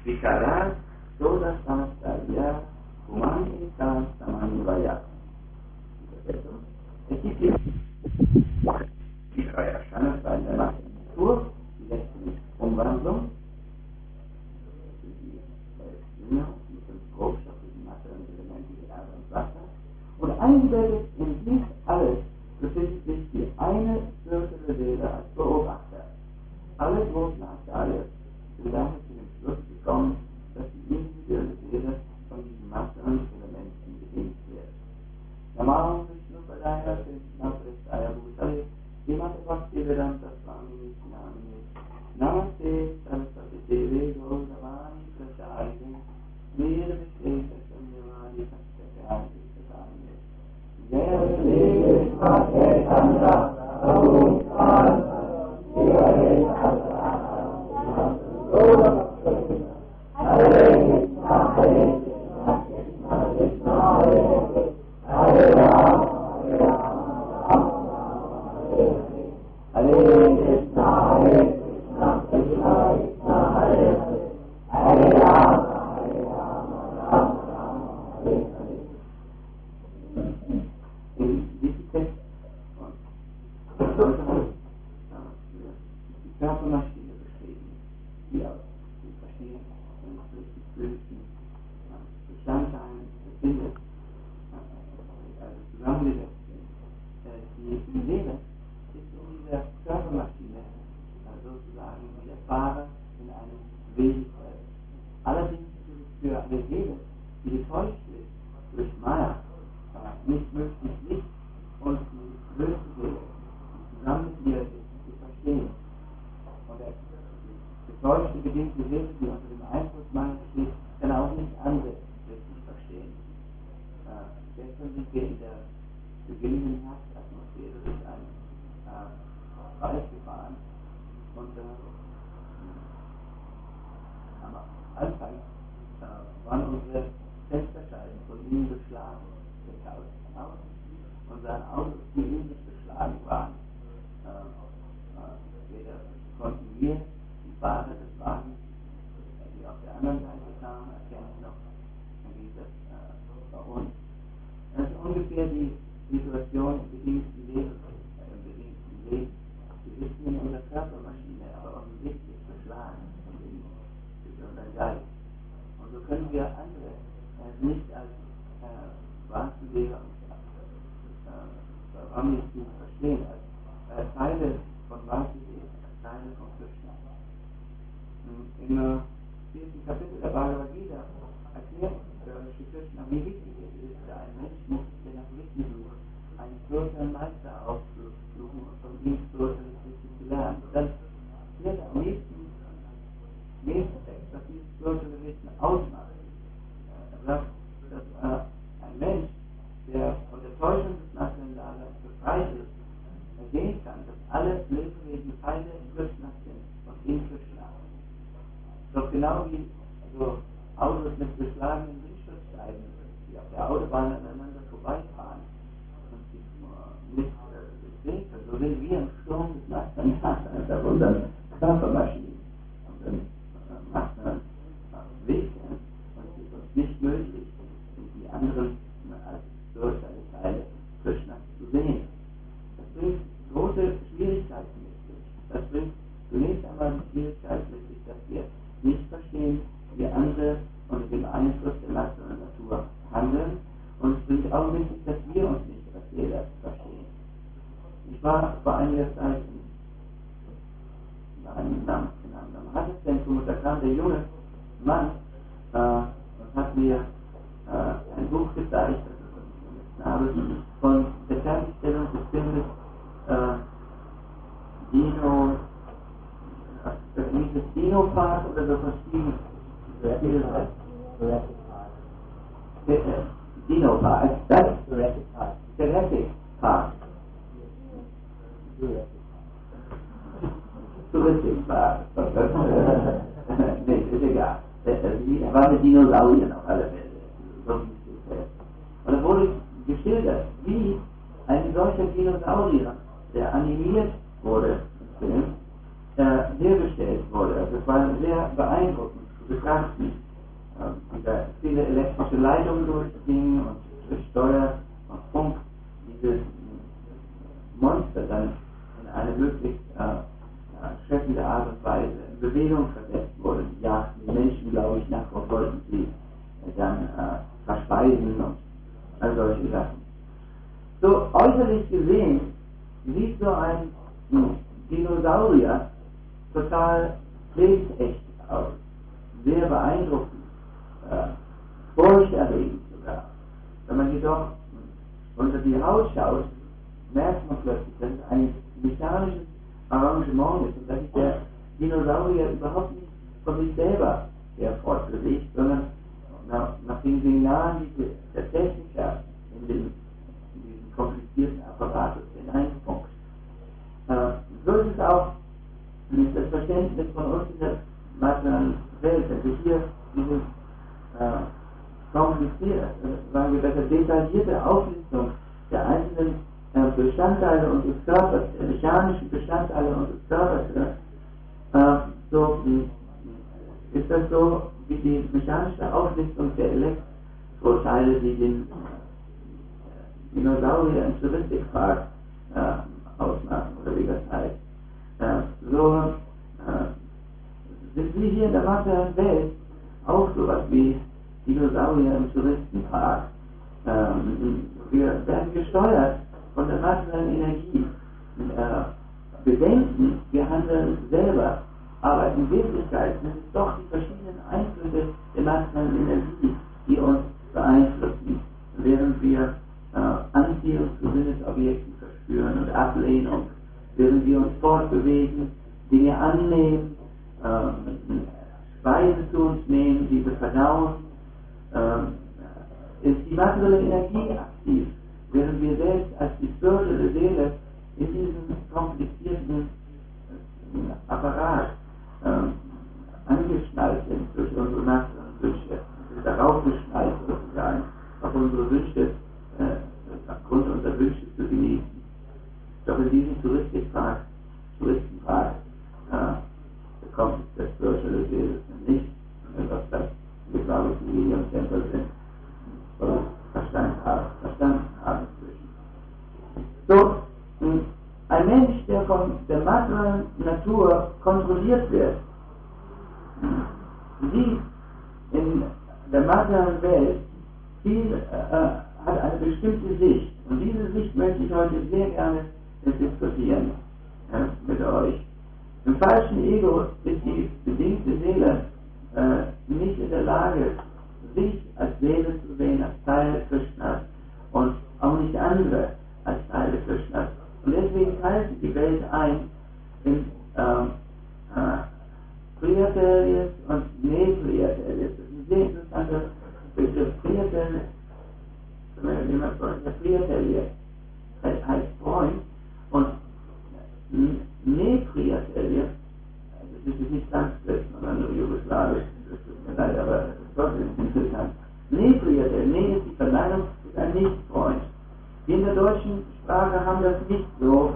Vicarar toda anastasia humanita samanivaya. Es gibt die drei Erscheinungsweisen der Natur, die letztlich Umwandlung, die Dinge, die fünf Grobstoffe, die materiellen Elemente, die Erde und Wasser. Und eingebettet in dies alles befindet sich die eine spirituelle Seele als Beobachter. Alle großen Astrale sind daher zu dem Schluss gekommen, dass die individuelle Seele von diesen materiellen Elementen bedingt wird. Namo Vishnu Padaya Krishna Prestaya Bhutale Srimate Bhakti Vedanta Swami Namine Namaste Saraswati Deve Gauravani Prasayate Nirvishesha Sanyavadi Satyakayati Satamine Jaya Shri Krishna Chaitanya Prabhu Nityananda Hare Krishna Hare Krishna Hare Krishna Krishna Hare Hare Rama Hare Rama Hare Krishna Hare Krishna Krishna Krishna Hare Hare Rama Hare Rama Rama Rama Hare Hare. In diesem Text sollte man die Körpermaschine beschreiben, die aus den verschiedenen physischen Bestandteilen befindet, also zusammengesetzt sind. Die Seele ist in dieser Körpermaschine sozusagen wie der Fahrer in einem Vehikel. Allerdings ist es für eine Seele, die getäuscht ist durch Maya, nicht möglich, nicht und die höchste Seele, die zusammen mit ihr ist, zu verstehen. Und der getäuschte, bedingte Seele, die unter dem Einfluss Maya steht, kann auch nicht andere richtig verstehen. Gestern sind wir in der beginnenden Herbstatmosphäre durch einen Wald gefahren und am Anfang waren unsere Fensterscheiben von innen beschlagen, getauscht und sahen aus, als die ähnlich beschlagen waren. Weder konnten wir, die Fahrer des Wagens, die auf der anderen Seite kamen, erkennen noch, wie das bei uns. Das ist ungefähr die Situation im bedingten Leben. Wir sitzen in unserer Körpermaschine, aber offensichtlich beschlagen durch unseren Geist. Und so können wir andere nicht als Wahrheitslehrer und Amnesty verstehen, als Teile von Wahrheitslehrer, als Teile von Krishna. Im 4. Kapitel der Bhagavad Gita erklärt Shri Krishna, wie wichtig es ist, für einen Menschen, der nach Wissen sucht, einen spirituellen Meister aufzusuchen und von ihm spirituelles Wissen zu lernen. Dann wird am nächsten Text, was dieses spirituelle Wissen ausmacht. Er sagt, dass ein Mensch, der von der Täuschung des Nationallagers befreit ist, sehen kann, dass alle Lebewesen Teile Krishnas sind und in Krishna. Doch genau wie so Autos mit beschlagenen Windschutzscheiben, die auf der Autobahn aneinander vorbeifahren und sich nicht sehen können, so sind wir im Sturm des Nationallagers auf unseren Körpermaschinen, unseren Wegen, und es ist uns nicht möglich, die anderen als spirituelle Teile Krishnas zu sehen. Das bringt große Schwierigkeiten mit sich. Das bringt zunächst einmal die Schwierigkeit mit sich, dass wir nicht verstehen, wie andere unter dem Einfluss der materiellen Natur handeln. Und es bringt auch mit sich, dass wir uns nicht als Seele verstehen. Ich war vor einiger Zeit in einem Namaste-Zentrum und da kam der junge Mann und hat mir ein Buch gezeigt, von der Fertigstellung des Filmes Dino Park oder so verschieden. Dino Park, das Jurassic Park. Jurassic Park. Nee, ist egal. Er war mit Dinosauriern auf alle Fälle. Und da wurde geschildert, wie ein solcher Dinosaurier, der animiert wurde im Film, hergestellt wurde. Das war sehr beeindruckend zu betrachten, wie da viele elektrische Leitungen durchgingen und durch Steuer und Funk dieses Monster dann in eine möglichst schreckende Art und Weise in Bewegung versetzt wurde. Die jagten die Menschen, glaube ich, nach und wollten sie dann verspeisen und all solche Sachen. So äußerlich gesehen sieht so ein Dinosaurier total lebensecht aus, sehr beeindruckend, furchterregend sogar. Wenn man jedoch unter die Haut schaut, merkt man plötzlich, dass es ein mechanisches Arrangement ist und dass sich der Dinosaurier überhaupt nicht von sich selber her fortbewegt, sondern nach den Signalen, die der Techniker in diesen komplizierten Apparatus hineinfunkt. So ist es auch mit das Verständnis von uns in der materiellen Welt, dass wir hier diese komplizierte, sagen wir besser, detaillierte Auflistung der einzelnen Bestandteile unseres Körpers, der mechanischen Bestandteile unseres Körpers, so ist das so wie die mechanische Auflistung der Elektroteile, die den Dinosaurier im Jurassic Park ausmachen, oder wie das heißt. So sind wir hier in der materiellen Welt auch sowas wie Dinosaurier im Touristenpark. Wir werden gesteuert von der materiellen Energie. Wir denken, wir handeln selber, aber in Wirklichkeit sind es doch die verschiedenen Einflüsse der materiellen Energie, die uns beeinflussen, während wir Anziehung zu Sinnesobjekten verspüren und Ablehnung, während wir uns fortbewegen, Dinge annehmen, Speise zu uns nehmen, diese verdauen, ist die materielle Energie aktiv, während wir selbst als die spirituelle Seele in diesem komplizierten Apparat angeschnallt sind durch unsere materiellen Wünsche, darauf geschnallt sozusagen, auf unsere Wünsche, aufgrund unserer Wünsche zu genießen. Doch in diesem Touristenpark bekommt das spirituelle Seele nicht, was das, wir glaube ich, die im Tempel sind, oder verstanden haben inzwischen. So, ein Mensch, der von der materiellen Natur kontrolliert wird, sieht in der materiellen Welt hat eine bestimmte Sicht. Und diese Sicht möchte ich heute sehr gerne diskutieren mit euch. Im falschen Ego ist die bedingte Seele nicht in der Lage, sich als Seele zu sehen, als Teil Krishnas und auch nicht andere als Teile Krishnas. Und deswegen teilt sie die Welt ein in Priyatelius und Ne-Priyatelius. Das ist ein sehr interessanter Begriff. Priyatelius heißt Freund und Ne-Priyatelius, das ist nicht Sanskrit, sondern nur Jugoslawisch, das tut mir leid, aber das ist trotzdem interessant. Ne-Priyatelius, Ne ist die Verneinung, ist ein Nicht-Freund. Wir in der deutschen Sprache haben das nicht so,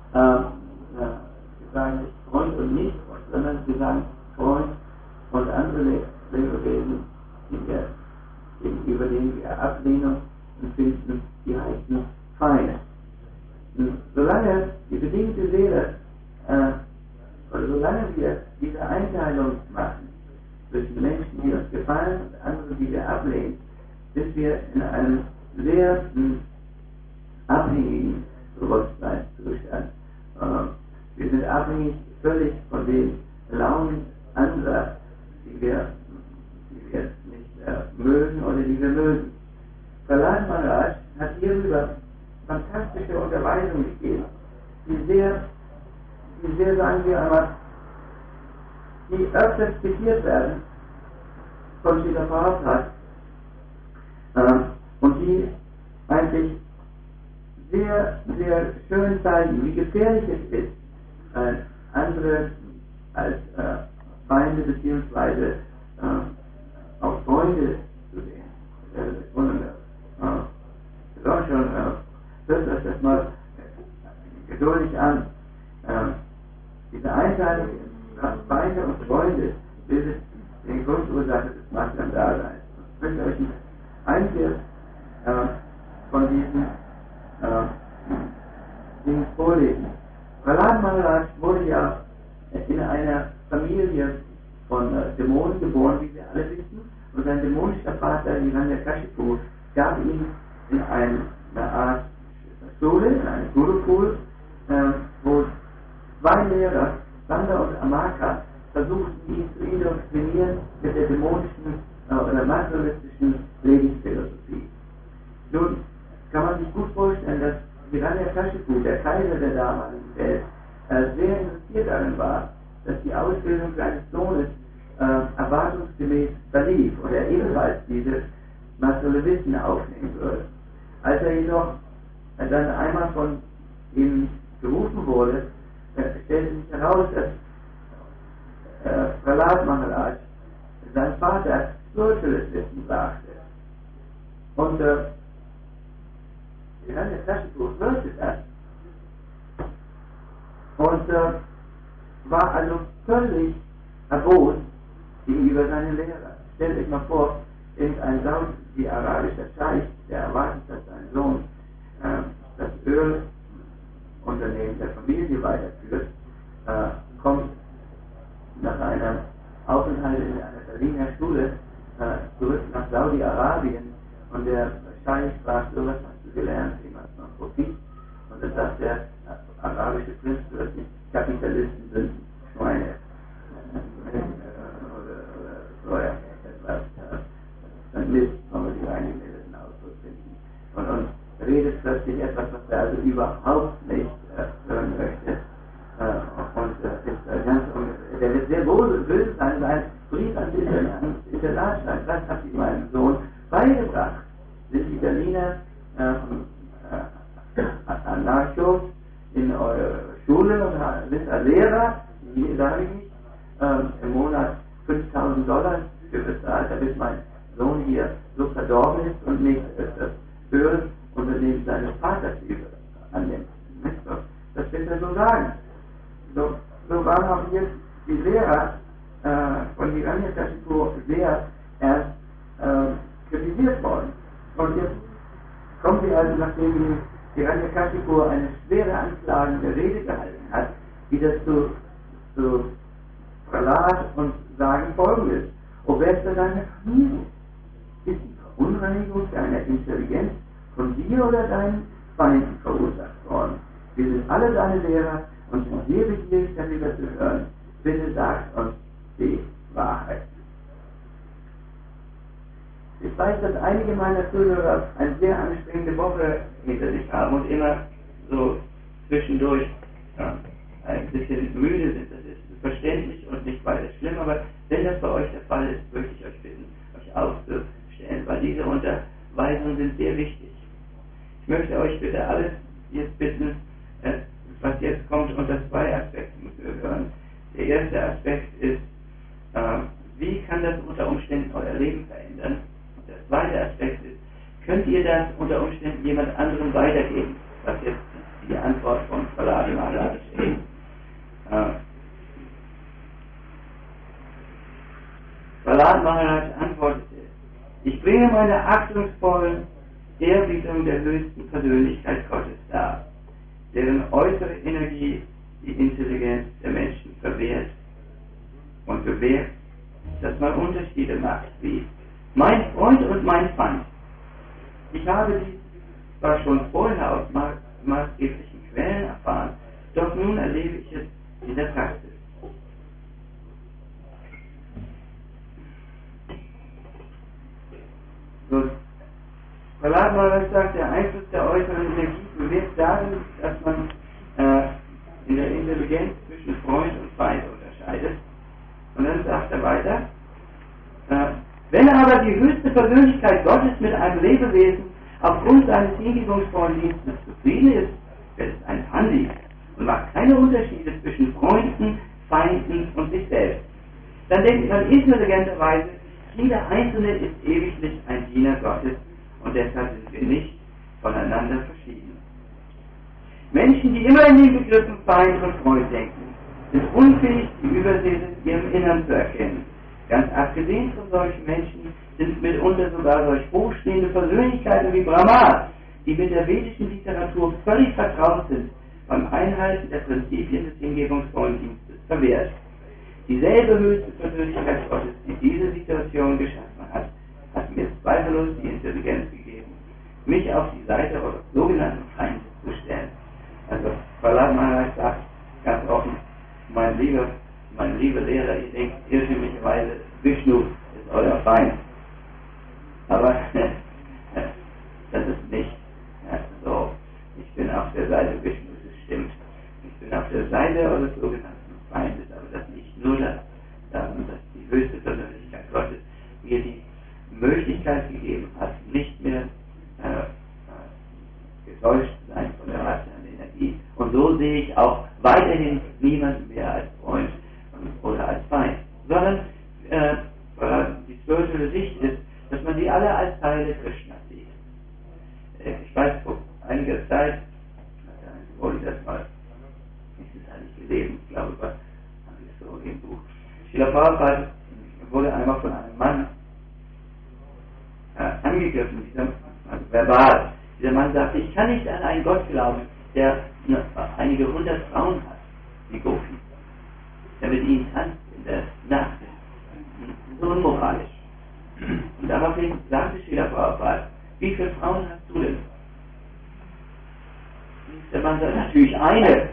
wir sagen nicht Freund und Nicht-Freund, sondern wir sagen Freund und andere Lebewesen, gegenüber denen wir Ablehnung empfinden, die heißen Feinde. Solange die bedingte Seele, oder solange wir diese Einteilung machen zwischen Menschen, die uns gefallen und anderen, die wir ablehnen, sind wir in einem sehr abhängigen Bewusstseinszustand. Wir sind abhängig völlig von den Launen anderer, die wir nicht mögen oder die wir mögen. Prahlad Maharaj hat hierüber fantastische Unterweisungen gegeben, die sehr, sagen wir einmal, die öfters zitiert werden von Srila Prabhupada und die eigentlich sehr, sehr schön zeigen, wie gefährlich es ist, andere als Feinde bzw. auch Freunde zu sehen. Hört euch das mal geduldig an. Diese Einteilung in Feinde und Freunde bildet den Grundursache des Maskendaseins. Ich möchte euch einige von diesen Dingen vorlesen. Prahlad Maharaj wurde ja in einer Familie von Dämonen geboren, wie wir alle wissen, und sein dämonischer Vater, Hiranyakashipu, gab ihn in eine Art Schule, in eine Gurukul, wo zwei Lehrer, Sanda und Amaka, versuchten ihn zu indoktrinieren mit der dämonischen oder materialistischen Lebensphilosophie. Nun kann man sich gut vorstellen, dass Hiranyakashipu, der Kaiser der damaligen Welt, sehr interessiert daran war, dass die Ausbildung seines Sohnes erwartungsgemäß verlief und er ebenfalls dieses materielle Wissen aufnehmen würde. Als er jedoch dann einmal von ihm gerufen wurde, stellte sich heraus, dass Prahlad Maharaj sein Vater spirituelles Wissen brachte. Und Hiranyakashipu hörte das und war also völlig erbost gegenüber seinen Lehrern. Stellt euch mal vor, irgendein saudi-arabischer Scheich, der erwartet, dass sein Sohn das Ölunternehmen der Familie weiterführt, kommt nach einem Aufenthalt in einer Berliner Schule zurück nach Saudi-Arabien und der Scheich fragt, so was hast du gelernt, wie macht man Profit? Und dann sagt der arabische Prinz plötzlich, Kapitalisten sind Schweine. Oder etwas Mist, wenn man die eingemeldeten Ausdruck finden. Und redet plötzlich etwas, was er also überhaupt nicht hören möchte. Der wird sehr wohl sein, ein Brief ans Internat schreibt, das hat ich meinem Sohn beigebracht. Sind die Berliner Anarchos in eurer Schule und sind als Lehrer, die sage ich nicht, im Monat $5.000 für bezahlt, damit mein Sohn hier so verdorben ist und nicht das Ölunternehmen seines Vaters annimmt. Das will er so sagen. So waren auch jetzt die Lehrer von Hiranyakashipu sehr erst kritisiert worden. Und jetzt kommen wir also, nachdem Hiranyakashipu eine schwere anklagende Rede gehalten hat, wieder zu Prahlad und sagen Folgendes: O Bester deiner Familie, ist die Verunreinigung deiner Intelligenz von dir oder deinen Feinden verursacht worden? Wir sind alle deine Lehrer und sind sehr begierig, darüber zu hören. Bitte sagt uns die Wahrheit. Ich weiß, dass einige meiner Zuhörer eine sehr anstrengende Woche hinter sich haben und immer so zwischendurch ein bisschen müde sind. Das ist verständlich und nicht weiter schlimm, aber wenn das bei euch der Fall ist, möchte ich euch bitten, euch aufzustellen, weil diese Unterweisungen sind sehr wichtig. Ich möchte euch bitte alles jetzt bitten, was jetzt kommt, unter zwei Aspekten zu hören. Der erste Aspekt ist, wie kann das unter Umständen euer Leben verändern? Und der zweite Aspekt ist, könnt ihr das unter Umständen jemand anderem weitergeben? Was jetzt die Antwort von Prahlad Maharaj ist. Prahlad Maharaj antwortete: Ich bringe meine achtungsvollen Ehrbietung der höchsten Persönlichkeit Gottes dar, deren äußere Energie die Intelligenz der Menschen verwehrt und bewirkt, dass man Unterschiede macht, wie mein Freund und mein Feind. Ich habe dies zwar schon vorher aus maßgeblichen Quellen erfahren, doch nun erlebe ich es in der Praxis. So, Prahlad Maharaj sagt, der Einfluss der äußeren Energie bewirkt darin, dass man in der Intelligenz zwischen Freund und Feind unterscheidet. Und dann sagt er weiter, wenn aber die höchste Persönlichkeit Gottes mit einem Lebewesen aufgrund seines hingebungsvollen Dienstes zufrieden ist, wird es ein Pandi und macht keine Unterschiede zwischen Freunden, Feinden und sich selbst. Dann denkt man intelligenterweise, jeder Einzelne ist ewiglich ein Diener Gottes und deshalb sind wir nicht voneinander verschieden. Menschen, die immer in den Begriffen Feind und Freund denken, sind unfähig, die Übersee in ihrem Innern zu erkennen. Ganz abgesehen von solchen Menschen sind mitunter sogar solch hochstehende Persönlichkeiten wie Brahma, die mit der vedischen Literatur völlig vertraut sind, beim Einhalten der Prinzipien des hingebungsvollen Dienstes verwehrt. Dieselbe höchste Persönlichkeit Gottes, die diese Situation geschaffen hat, hat mir zweifellos die Intelligenz gegeben, mich auf die Seite eures sogenannten Feindes zu stellen. Also Prahlad Maharaj sagt ganz offen, mein lieber Lehrer, ihr denkt irrtümlicherweise, Vishnu ist euer Feind. Aber das ist nicht so. Ich bin auf der Seite Vishnus, das stimmt. Ich bin auf der Seite eures sogenannten Feindes, aber das nicht nur das, dass die höchste Persönlichkeit Gottes mir die Möglichkeit gegeben hat, nicht mehr getäuscht zu sein von der rationalen Energie. Und so sehe ich auch weiterhin niemanden mehr als Freund oder als Feind, sondern die spirituelle Sicht ist, dass man sie alle als Teile Krishnas sieht. Ich weiß, vor einiger Zeit, wurde ich das mal, ich habe nicht gelesen, ich glaube, was habe ich so im Buch. Srila Prabhupada wurde einmal von einem Mann angegriffen, verbal. Dieser Mann sagte, ich kann nicht an einen Gott glauben, der einige 100 Frauen hat, wie Gopi, der mit ihnen tanzt in der Nacht. So unmoralisch. Und daraufhin sagte Srila Prabhupada, wie viele Frauen hast du denn? Und der Mann sagte, natürlich eine. Das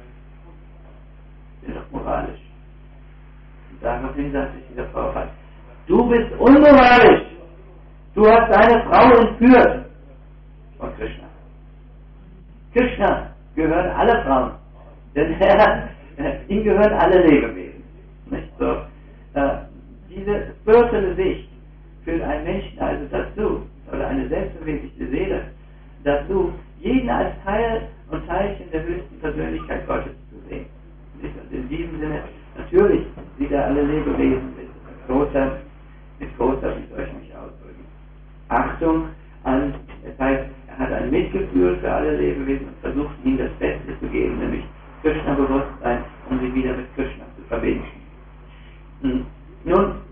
ist doch moralisch. Und daraufhin sagte Srila Prabhupada, du bist unmoralisch. Du hast deine Frau entführt von Krishna. Krishna gehören alle Frauen, denn ihm gehören alle Lebewesen. Nicht so? Diese spirituelle Sicht führt einen Menschen also dazu, oder eine selbstverwirklichte Seele, dazu, jeden als Teil und Teilchen der höchsten Persönlichkeit Gottes zu sehen. Nicht? Und in diesem Sinne, natürlich sieht er alle Lebewesen mit großer, wie soll ich mich ausdrücken, Achtung an, das heißt, er hat ein Mitgefühl für alle Lebewesen und versucht ihnen das Beste zu geben, nämlich Krishna-Bewusstsein, um sie wieder mit Krishna zu verbinden. Nun,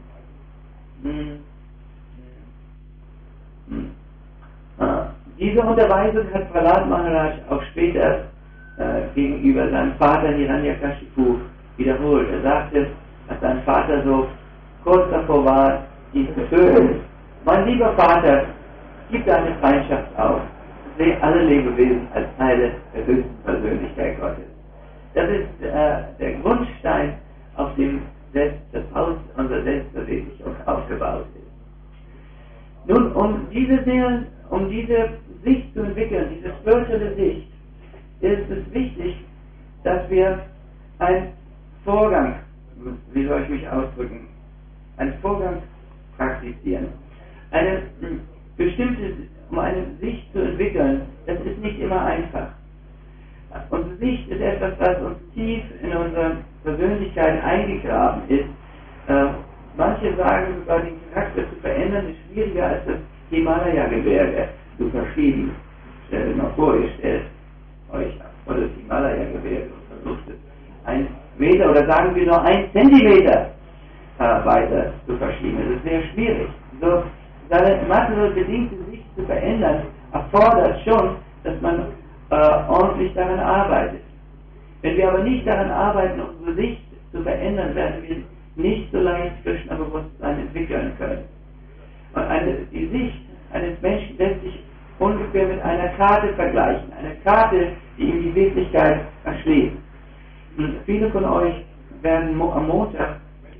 diese Unterweisung hat Prahlad Maharaj auch später gegenüber seinem Vater Hiranyakashipu wiederholt. Er sagte, dass sein Vater so kurz davor war, ihn zu töten. Mein lieber Vater, gib deine Feindschaft auf. Sehe alle Lebewesen als Teile der höchsten Persönlichkeit Gottes. Das ist der Grundstein, auf dem das Haus unserer Selbstverwirklichung aufgebaut ist. Nun, um diese Sicht zu entwickeln, diese spirituelle Sicht, ist es wichtig, dass wir einen Vorgang, wie soll ich mich ausdrücken, einen Vorgang praktizieren. Eine bestimmte, um eine Sicht zu entwickeln, das ist nicht immer einfach. Unsere Sicht ist etwas, was uns tief in unsere Persönlichkeit eingegraben ist. Manche sagen sogar, den Charakter zu verändern ist schwieriger als das Himalaya-Gebirge zu verschieben. Stellt euch mal vor, ihr stellt euch vor das Himalaya-Gebirge und versucht es 1 Meter oder sagen wir nur 1 Zentimeter weiter zu verschieben. Das ist sehr schwierig. So, seine materiell-bedingte Sicht zu verändern, erfordert schon, dass man ordentlich daran arbeitet. Wenn wir aber nicht daran arbeiten, unsere Sicht zu verändern, werden wir nicht so leicht Krishna-Bewusstsein entwickeln können. Und die Sicht eines Menschen lässt sich ungefähr mit einer Karte vergleichen. Eine Karte, die ihm die Wirklichkeit erschließt. Und viele von euch werden am Montag,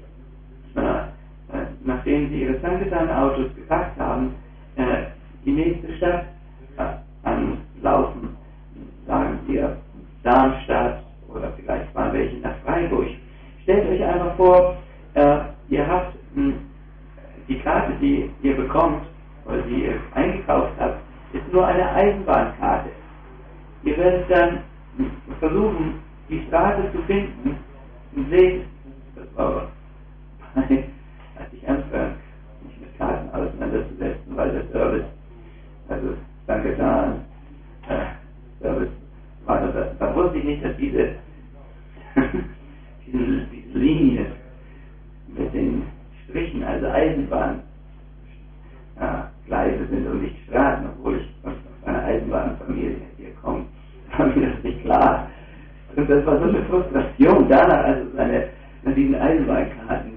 nachdem sie ihre Sankirtan-Autos gepackt haben, die nächste Stadt anlaufen. Sagen wir Darmstadt oder vielleicht mal welche nach Freiburg. Stellt euch einfach vor, ihr habt die Karte, die ihr bekommt oder die ihr eingekauft habt, ist nur eine Eisenbahnkarte. Ihr werdet dann versuchen, die Straße zu finden und seht, das war als ich anfange, mich mit Karten auseinanderzusetzen, weil der Service, also Sankirtan, Service war da wusste ich nicht, dass diese Linie mit den Eisenbahngleise sind und nicht Straßen, obwohl ich aus einer Eisenbahnfamilie hier komme, war mir das nicht klar. Und das war so eine Frustration danach, also an diesen Eisenbahnkarten,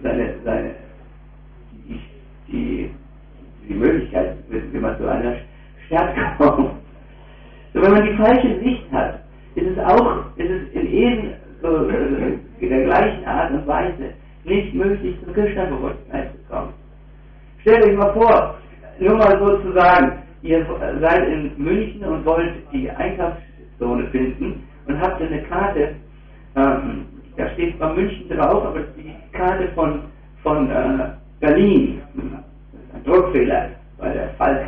die Möglichkeit, wie man zu einer Stadt kommt. So, wenn man die falsche Sicht hat, ist es in eben so in der gleichen Art und Weise nicht möglich, zum Krishna-Bewusstsein zu kommen. Stellt euch mal vor, nur mal sozusagen, ihr seid in München und wollt die Einkaufszone finden und habt eine Karte, da steht zwar München drauf, aber die Karte von Berlin. Das ist ein Druckfehler bei der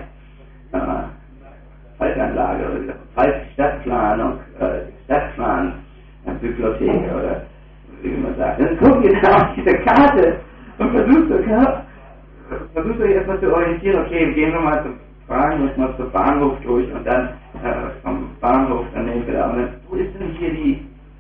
Falkanlage oder Falk-Stadtplanung, Stadtplan-Bibliothek oder wie man sagt. Dann guckt ihr da auf diese Karte und versucht euch erstmal zu orientieren, okay, gehen wir mal zum Bahnhof durch und dann vom Bahnhof dann nehmen wir da. Und dann, wo ist denn hier die?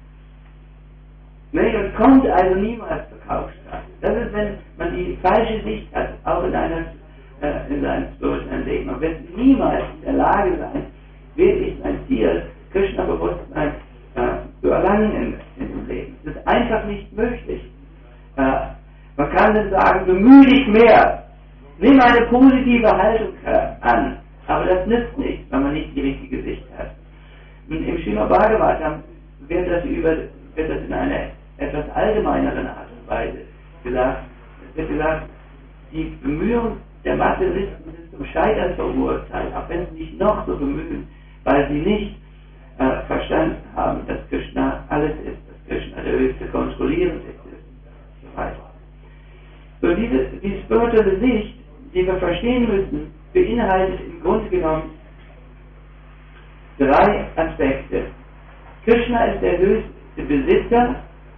Und kommt also niemals zur Kaufstraße. Das ist, wenn man die falsche Sicht hat, auch in seinem spirituellen Leben. Man wird niemals in der Lage sein, wirklich sein Ziel, Krishna-Bewusstsein zu erlangen in dem Leben. Es ist einfach nicht möglich. Man kann dann sagen, bemühe dich mehr, nimm eine positive Haltung an, aber das nützt nichts, wenn man nicht die richtige Sicht hat. Und im Srimad Bhagavatam wird das in einer etwas allgemeineren Art und Weise gesagt. Es wird gesagt, die Bemühungen der Materialisten sind zum Scheitern verurteilt, auch wenn sie sich noch so bemühen, weil sie nicht verstanden haben, dass Krishna alles ist, dass Krishna der höchste Kontrollierende ist und so weiter. So die spirituelle Sicht, die wir verstehen müssen, beinhaltet im Grunde genommen 3 Aspekte. Krishna ist der höchste Besitzer,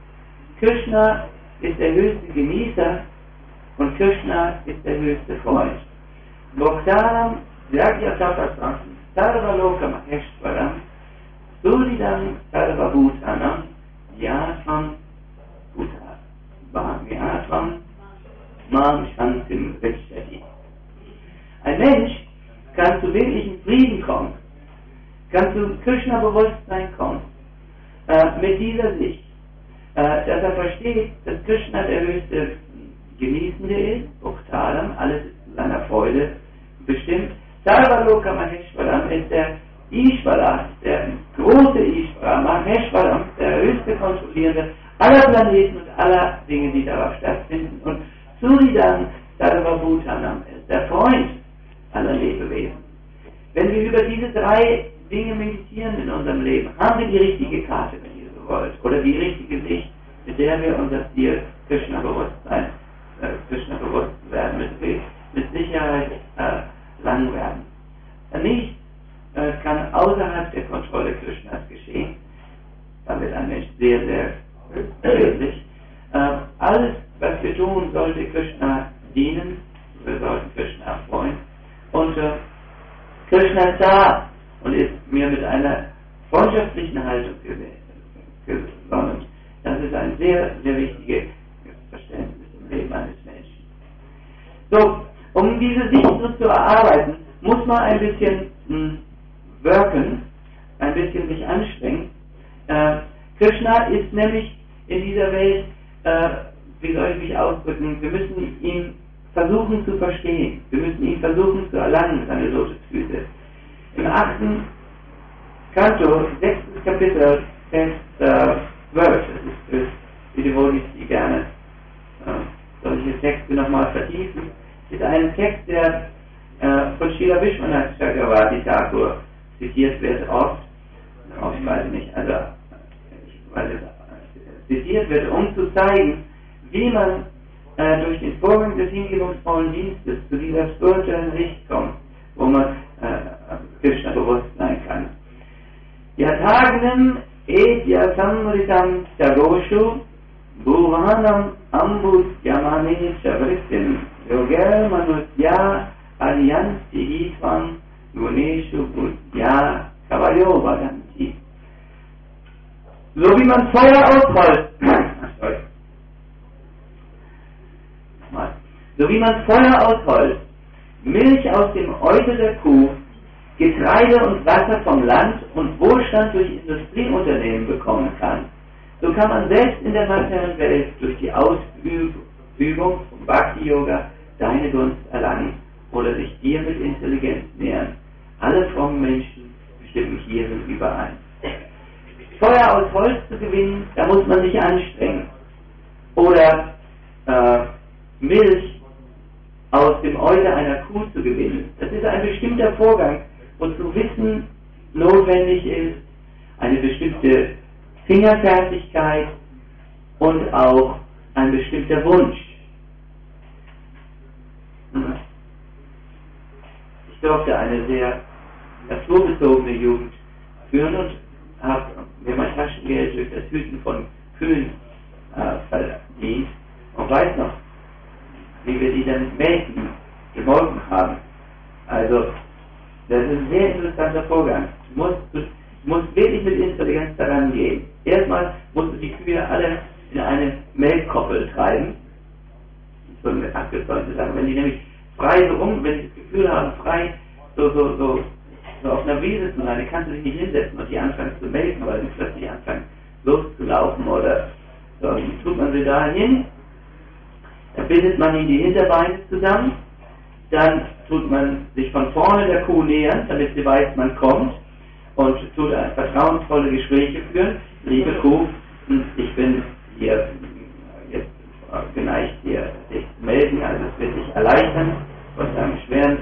Krishna ist der höchste Genießer und Krishna ist der höchste Freund. Bhaktanam Vyagya-Tapasam Sarva-Loka Maheshwaram Suridam Sarva-Bhutanam Yatvam Bhuta Bhamyatvam Mam Shantim Rishati. Ein Mensch kann zu wirklichen Frieden kommen, kann zu Krishna-Bewusstsein kommen, mit dieser Sicht, dass er versteht, dass Krishna der höchste Genießende ist, Bhaktaram, alles ist zu seiner Freude bestimmt. Sarva-Loka Maheshwaram ist der Ishvara, der große Ishvara, Maheshwaram, der höchste Kontrollierende aller Planeten und aller Dinge, die darauf stattfinden. Und Suridam Sarva-Bhutanam ist der Freund aller Lebewesen. Wenn wir über diese 3 Dinge meditieren in unserem Leben, haben wir die richtige Karte, wenn ihr so wollt, oder die richtige Sicht, mit der wir unser Ziel Krishna-Bewusstsein bewusst werden, mit Sicherheit lang werden. Nichts kann außerhalb der Kontrolle Krishnas geschehen. Da wird ein Mensch sehr, sehr redlich. Alles, was wir tun, sollte Krishna dienen. Wir sollten Krishna freuen. Und Krishna ist da und ist mir mit einer freundschaftlichen Haltung gesonnen. Das ist ein sehr, sehr wichtiges Verständnis im Leben eines Menschen. So, um diese Sicht so zu erarbeiten, muss man ein bisschen wirken, ein bisschen sich anstrengen. Krishna ist nämlich in dieser Welt, wie soll ich mich ausdrücken, wir müssen ihn versuchen zu verstehen, wir müssen ihn versuchen zu erlangen, seine Lotusfüße. Im 8. Kanto, 6. Kapitel, Text 12, das ist für die Devotees, die gerne solche Texte nochmal vertiefen, ist ein Text, der von Srila Vishwanath Chakravarti Thakur zitiert wird oft, ich weiß nicht, also zitiert wird, um zu zeigen, wie man durch den Vorgang des hingebungsvollen Dienstes zu dieser spirituellen Sicht kommt, wo man Krishna bewusst sein kann. Yatagnim et yasamritam chagoshu bhuvanam ambus yamane chavritim yogel manusya alyanti hitvam guneshu buddhya kavayo vadanti. So wie man Feuer aus Holz So wie man Feuer aus Holz, Milch aus dem Euter der Kuh, Getreide und Wasser vom Land und Wohlstand durch Industrieunternehmen bekommen kann, so kann man selbst in der materiellen Welt durch die Ausübung vom Bhakti-Yoga deine Gunst erlangen oder sich dir mit Intelligenz nähern. Alle frommen Menschen stimmen hierin überein. Feuer aus Holz zu gewinnen, da muss man sich anstrengen. Oder Milch aus dem Euter einer Kuh zu gewinnen. Das ist ein bestimmter Vorgang, wozu Wissen notwendig ist, eine bestimmte Fingerfertigkeit und auch ein bestimmter Wunsch. Ich durfte eine sehr naturbezogene Jugend führen und habe mir mein Taschengeld durch das Hüten von Kühen verdient und weiß noch, wie wir die dann melken, gemolken haben. Also, das ist ein sehr interessanter Vorgang. Du musst wirklich mit Intelligenz daran gehen. Erstmal musst du die Kühe alle in eine Melkkoppel treiben. So eine abgezäunte Sache. Wenn die nämlich frei so wenn die das Gefühl haben, frei so auf einer Wiese zu sein, dann kannst du dich nicht hinsetzen und die anfangen zu melken, weil sie plötzlich anfangen loszulaufen oder so. Dann tut man sie da hin, dann bindet man ihnen die Hinterbeine zusammen, dann tut man sich von vorne der Kuh nähern, damit sie weiß, man kommt und tut vertrauensvolle Gespräche führen. Liebe Kuh, ich bin hier jetzt geneigt, dir dich zu melden, also es wird dich erleichtern von deinem schweren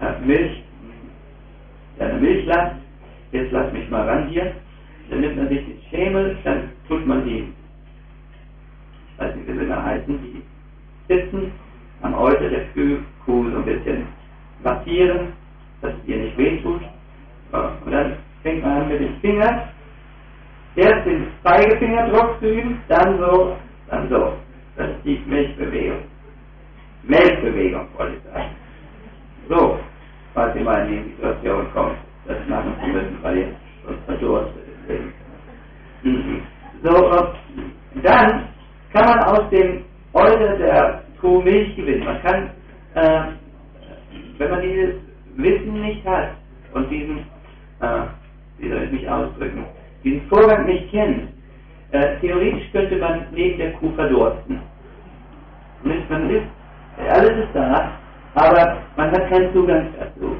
deine Milchlast. Jetzt lass mich mal ran hier. Dann nimmt man sich den Schemel, dann tut man die, ich weiß nicht, wie sie da heißen, die Sitzen am Euter der Kuh so ein bisschen massieren, dass es ihr nicht wehtut. Und dann fängt man an mit dem Finger, erst den Zeigefingerdruck zu üben, dann so. Das ist die Milchbewegung. Melkbewegung, wollte ich sagen. So, falls ihr mal in die Situation kommt, das machen zu müssen, weil ihr sonst verdurstet ist. So, dann kann man aus dem Euter der Kuh Milch gewinnen. Man kann, wenn man dieses Wissen nicht hat und diesen, wie soll ich mich ausdrücken, diesen Vorgang nicht kennt, theoretisch könnte man neben der Kuh verdursten. Man ist, alles ist da, aber man hat keinen Zugang dazu.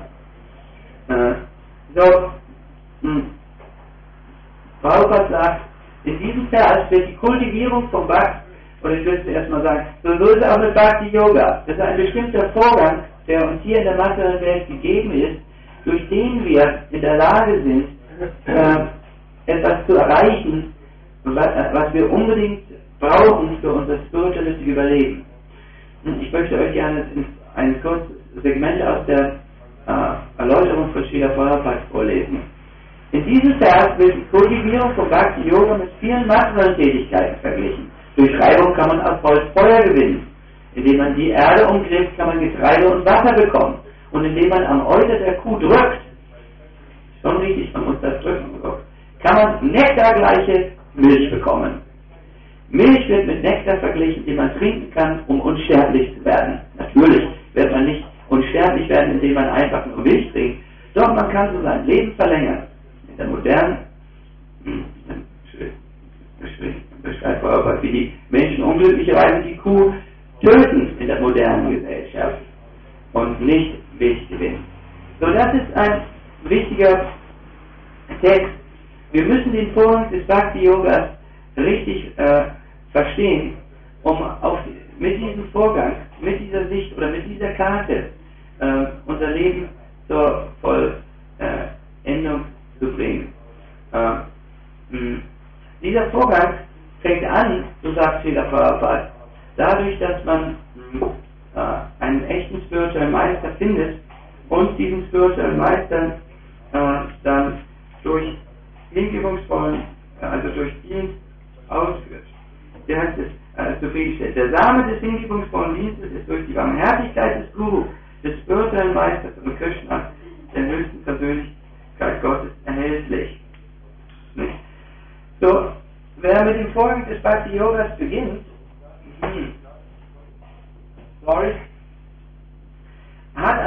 Prabhupada sagt, in diesem Vers wird die Kultivierung vom Bhakti, oder ich würde zuerst mal sagen, so ist auch mit Bhakti-Yoga. Das ist ein bestimmter Vorgang, der uns hier in der materiellen Welt gegeben ist, durch den wir in der Lage sind, etwas zu erreichen, was wir unbedingt brauchen für unser spirituelles Überleben. Und ich möchte euch gerne ein kurzes Segment aus der Erläuterung von Srila Prabhupada vorlesen. In diesem Vers wird die Kultivierung von Bhakti-Yoga mit vielen materiellen Tätigkeiten verglichen. Durch Reibung kann man aus Holz Feuer gewinnen. Indem man die Erde umgräbt, kann man Getreide und Wasser bekommen. Und indem man am Euter der Kuh drückt, schon richtig, man muss das drücken, kann man nektargleiche Milch bekommen. Milch wird mit Nektar verglichen, den man trinken kann, um unsterblich zu werden. Natürlich wird man nicht unsterblich werden, indem man einfach nur Milch trinkt, doch man kann so sein Leben verlängern. In der modernen, beschreibt Prabhupada, wie die Menschen unglücklicherweise die Kuh töten in der modernen Gesellschaft und nicht Milch gewinnen. So, das ist ein wichtiger Text. Wir müssen den Vorgang des Bhakti-Yogas richtig verstehen, um mit diesem Vorgang, mit dieser Sicht oder mit dieser Karte unser Leben zur Vollendung zu bringen. Dieser Vorgang fängt an, so sagt Srila Prabhupada, dadurch, dass man einen echten spirituellen Meister findet und diesen spirituellen Meister dann durch hingebungsvollen, also durch Dienst ausführt. Der heißt es zufriedenstellt. Der Same des hingebungsvollen Dienstes ist durch die Barmherzigkeit des Guru, des spirituellen Meisters und Krishna, der höchsten Persönlichkeit Gottes, erhältlich. So, wer mit dem Vorgang des Bhakti-Yogas beginnt,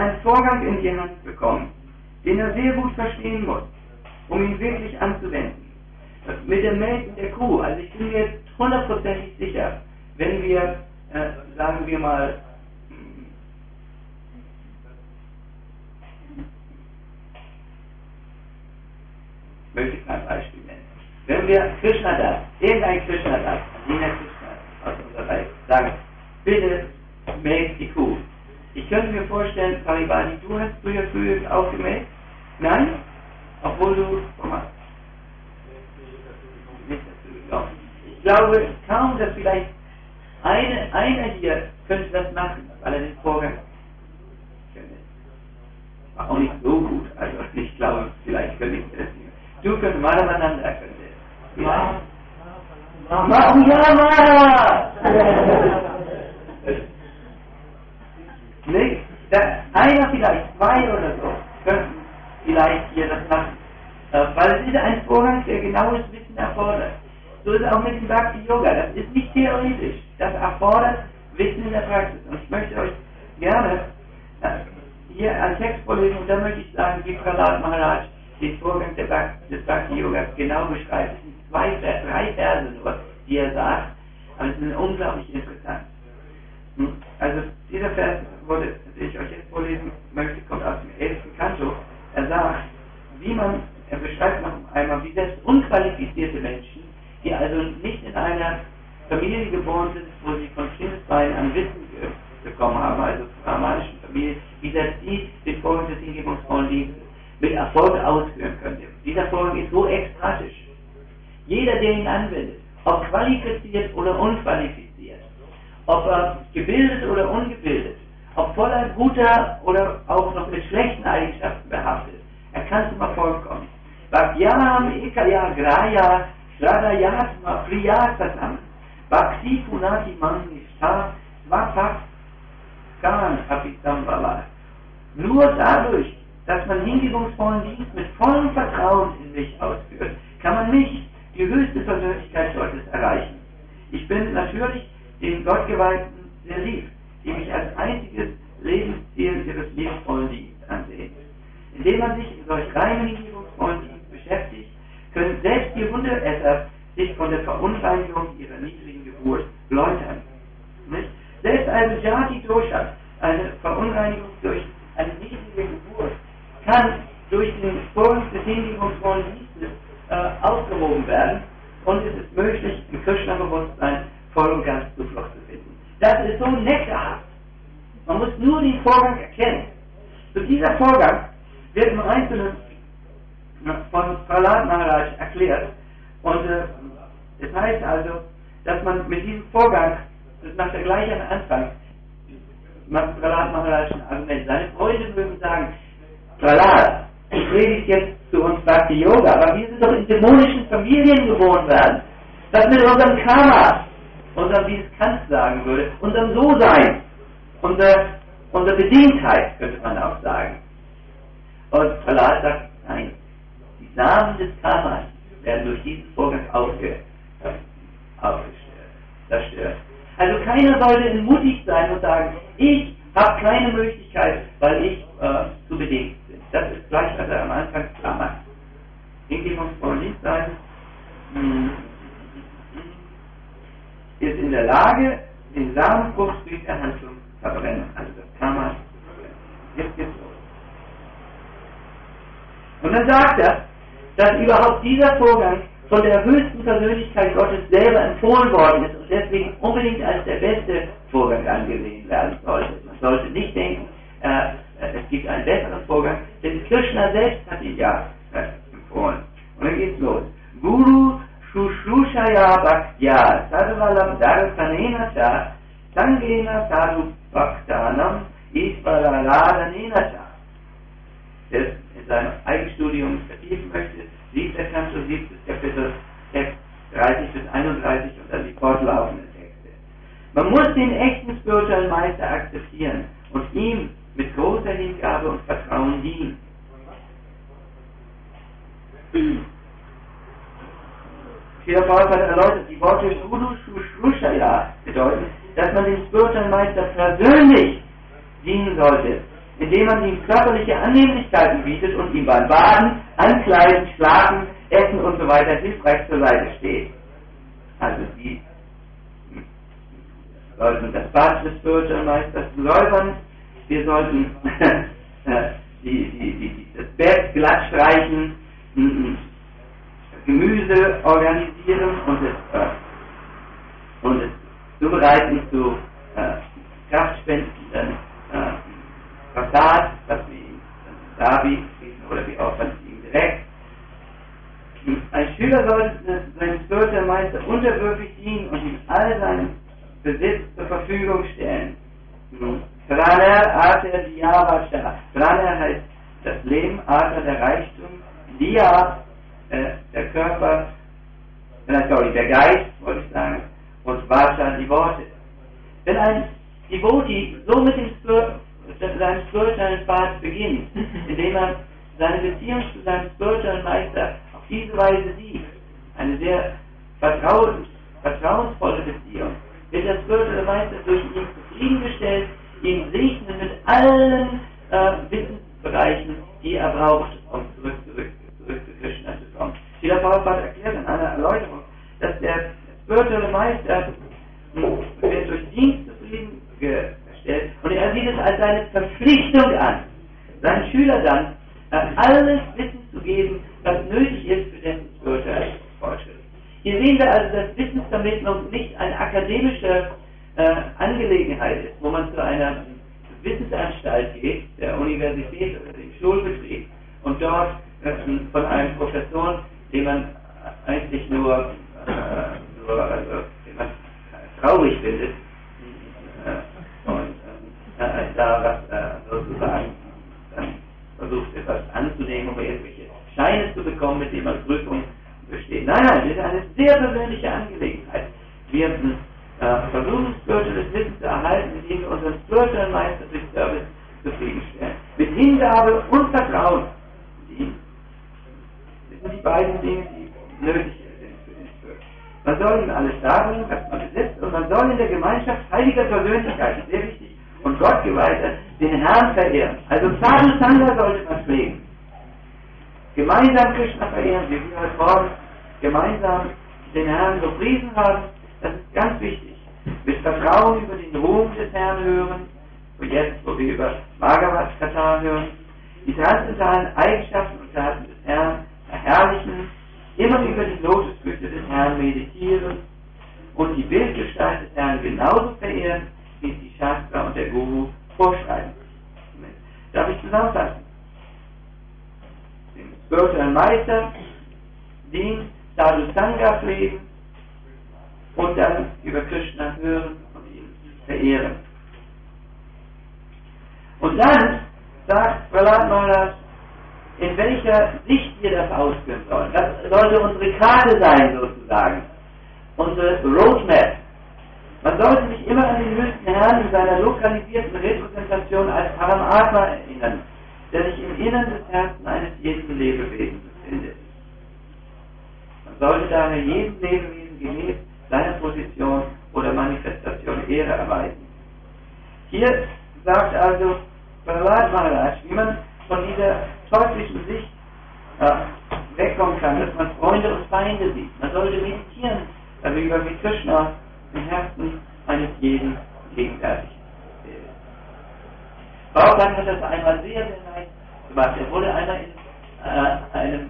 einen Vorgang in die Hand bekommt, den er sehr gut verstehen muss, um ihn wirklich anzuwenden. Mit der Melken der Kuh, also ich bin mir hundertprozentig sicher, wenn wir, sagen wir mal, möchte ich mal ein Beispiel nennen. Wenn wir Krishna das, irgendein Krishna das, jener Krishna aus unserer Welt, sagen, bitte melk die Kuh. Ich könnte mir vorstellen, Parivati, du hast früher auch gemelkt? Nein? Obwohl du, ich glaube kaum, dass vielleicht einer hier könnte das machen, weil er den Vorgang kennt. War auch nicht so gut, also ich glaube, vielleicht könnte ich das nicht. Du könntest Madhavananda könnte. Ja. Nicht? Einer vielleicht, zwei oder so, könnten vielleicht hier das machen. Weil es ist ein Vorgang, der genaues Wissen erfordert. So ist es auch mit dem Bhakti Yoga. Das ist nicht theoretisch. Das erfordert Wissen in der Praxis. Und ich möchte euch gerne hier einen Text vorlesen, und da möchte ich sagen, wie Prahlad Maharaj den Vorgang des Bhakti Yogas genau beschreibt. Es sind 3 Verse nur, die er sagt, aber es sind unglaublich interessant. Also dieser Vers, den ich euch jetzt vorlesen möchte, kommt aus dem 11. Kanto. Er sagt, er beschreibt noch einmal, wie selbst unqualifizierte Menschen, die also nicht in einer Familie geboren sind, wo sie von Kindesbeinen an Wissen bekommen haben, also brahmanischen Familien, wie selbst die den Vorgang des hingebungsvollen Lebens mit Erfolg ausführen können. Dieser Vorgang ist so ekstatisch. Jeder, der ihn anwendet, ob qualifiziert oder unqualifiziert, ob er gebildet oder ungebildet, ob voller guter oder auch noch mit schlechten Eigenschaften behaftet, er kann zum Erfolg kommen. Bhaktyam ekaya graya shradayatma priyasatam bhakti punati manishta svatak kan apitam bala. Nur dadurch, dass man hingebungsvollen Dienst mit vollem Vertrauen in mich ausführt, kann man mich, die höchste Persönlichkeit Gottes, erreichen. Ich bin natürlich den Gottgeweihten sehr lieb, die mich als einziges Lebensziel ihres lebensvollen Dienstes ansehen. Indem man sich in solch reinen hingebungsvollen Dienst beschäftigt, können selbst die Hundeesser sich von der Verunreinigung ihrer niedrigen Geburt läutern. Nicht? Selbst also Jati Dosha, eine Verunreinigung durch eine niedrige Geburt, kann durch den Vorgang des hingebungsvollen Dienstes aufgehoben werden, und es ist möglich, im Krishna-Bewusstsein voll und ganz Zuflucht zu finden. Das ist so nektarhaft. Man muss nur den Vorgang erkennen. So dieser Vorgang wird im Einzelnen von Prahlad Maharaj erklärt, und es heißt also, dass man mit diesem Vorgang, das macht er gleich am Anfang, macht Prahlad Maharaj ein Argument. Seine Freunde mögen sagen, Prahlad, ich predige jetzt zu uns Bhakti Yoga, aber wir sind doch in dämonischen Familien geboren werden. Das mit unserem Karma, wie es Kant sagen würde, unserem So-Sein, unsere Bedingtheit, könnte man auch sagen. Und Prahlad sagt, nein, die Samen des Karmas werden durch diesen Vorgang zerstört. Also keiner sollte mutig sein und sagen, ich habe keine Möglichkeit, weil ich zu bedingt bin. Das ist gleich, was er am Anfang klar macht. Hingebungsvoll nicht sein, ist in der Lage, den Samenfrucht durch Erhandlung zu verbrennen. Also das Karma. Jetzt geht's los. Und dann sagt er, dass überhaupt dieser Vorgang von der höchsten Persönlichkeit Gottes selber empfohlen worden ist und deswegen unbedingt als der beste Vorgang angesehen werden sollte. Man sollte nicht denken, es gibt einen besseren Vorgang, denn Krishna selbst hat ihn ja empfohlen. Und dann geht's los. Guru Shushushaya Bhaktya Sarvalam Darsanena Cha Sangena Sadhu Bhaktanam Isvaraladhanena Cha. Der in seinem Eigenstudium vertiefen möchte, 7. Kanto, 7. Kapitel, Text 30 bis 31 und dann die fortlaufenden Texte. Man muss den echten spirituellen Meister akzeptieren und ihm mit großer Hingabe und Vertrauen dienen. Srila Prabhupada erläutert, die Worte Guru Shushushaya bedeuten, dass man dem spirituellen Meister persönlich dienen sollte. indem man ihm körperliche Annehmlichkeiten bietet und ihm beim Baden, Ankleiden, Schlafen, Essen und so weiter hilfreich zur Seite steht. Also die sollten das Bad des Spiritual Meisters säubern, wir sollten das Bett glatt streichen, Gemüse organisieren und es zubereiten zu kraftspendenden Passat, das wir ihm Davi oder wie auch von ihm direkt. Ein Schüler sollte seinem Spiritual Meister unterwürfig dienen und ihm all seinen Besitz zur Verfügung stellen. Praner, Ater, Diya, Praner heißt das Leben, Ater der Reichtum, Diya der Körper, der Geist, wollte ich sagen, und Vacha die Worte. Wenn ein Devotee so mit seinem spirituellen Pfad beginnt, indem er seine Beziehung zu seinem spirituellen Meister auf diese Weise sieht, eine sehr vertrauensvolle Beziehung, wird der spirituelle Meister durch ihn zufriedengestellt, ihn segnen mit allen Wissensbereichen, die er braucht, um zurück zu Krishna zu kommen. Srila Prabhupada erklärt in einer Erläuterung, dass der spirituelle Meister wird durch Dienst zufriedengestellt und er sieht es als seine Verpflichtung an, seinen Schüler dann alles Wissen zu geben, was nötig ist für den spirituellen Fortschritt. Hier sehen wir also, dass Wissensvermittlung nicht eine akademische Angelegenheit ist, wo man zu einer Wissensanstalt geht, der Universität oder dem Schulbetrieb, und dort von einem Professor, den man eigentlich nur den man traurig findet, und da was sozusagen versucht, etwas anzunehmen, um irgendwelche Scheine zu bekommen, mit denen man Prüfungen besteht. Nein, das ist eine sehr persönliche Angelegenheit. Wir versuchen, spirituelles Wissen zu erhalten, indem wir unseren spirituellen Meister durch Service zufriedenstellen. Mit Hingabe und Vertrauen. Das sind die beiden Dinge, die nötig sind für den Spirit. Man soll ihm alles sagen, was man besitzt, und man soll in der Gemeinschaft heiliger Persönlichkeiten, sehr wichtig, und Gottgeweihter, den Herrn verehren. Also Sadhu Sangha sollte man pflegen. Gemeinsam Krishna verehren, wie wir heute Morgen gemeinsam den Herrn gepriesen haben, das ist ganz wichtig. Mit Vertrauen über den Ruhm des Herrn hören, und jetzt, wo wir über Bhagavad Gita hören, die transzendentalen Eigenschaften und Taten des Herrn verherrlichen, immer über die Lotusfüße des Herrn meditieren und die Bildgestalt des Herrn genauso verehren, wie es die Shastra und der Guru vorschreiben. Darf ich zusammenfassen? Dem spirituellen Meister dient Sadhu Sangha pflegen und dann über Krishna hören und ihn verehren. Und dann sagt Prahlad Maharaj, in welcher Sicht wir das ausführen sollen. Das sollte unsere Karte sein, sozusagen. Unsere Roadmap. Man sollte sich immer an den höchsten Herrn in seiner lokalisierten Repräsentation als Paramatma erinnern, der sich im Innern des Herzens eines jeden Lebewesens befindet. Man sollte daher jedem Lebewesen gemäß seiner Position oder Manifestation Ehre erweisen. Hier sagt also Prahlad Maharaj, wie man von dieser teuflischen Sicht wegkommen kann, dass man Freunde und Feinde sieht. Man sollte meditieren darüber, wie Krishna im Herzen eines jeden gegenwärtig ist. Prabhupada hat das einmal sehr, sehr nice gemacht. Er wurde einmal in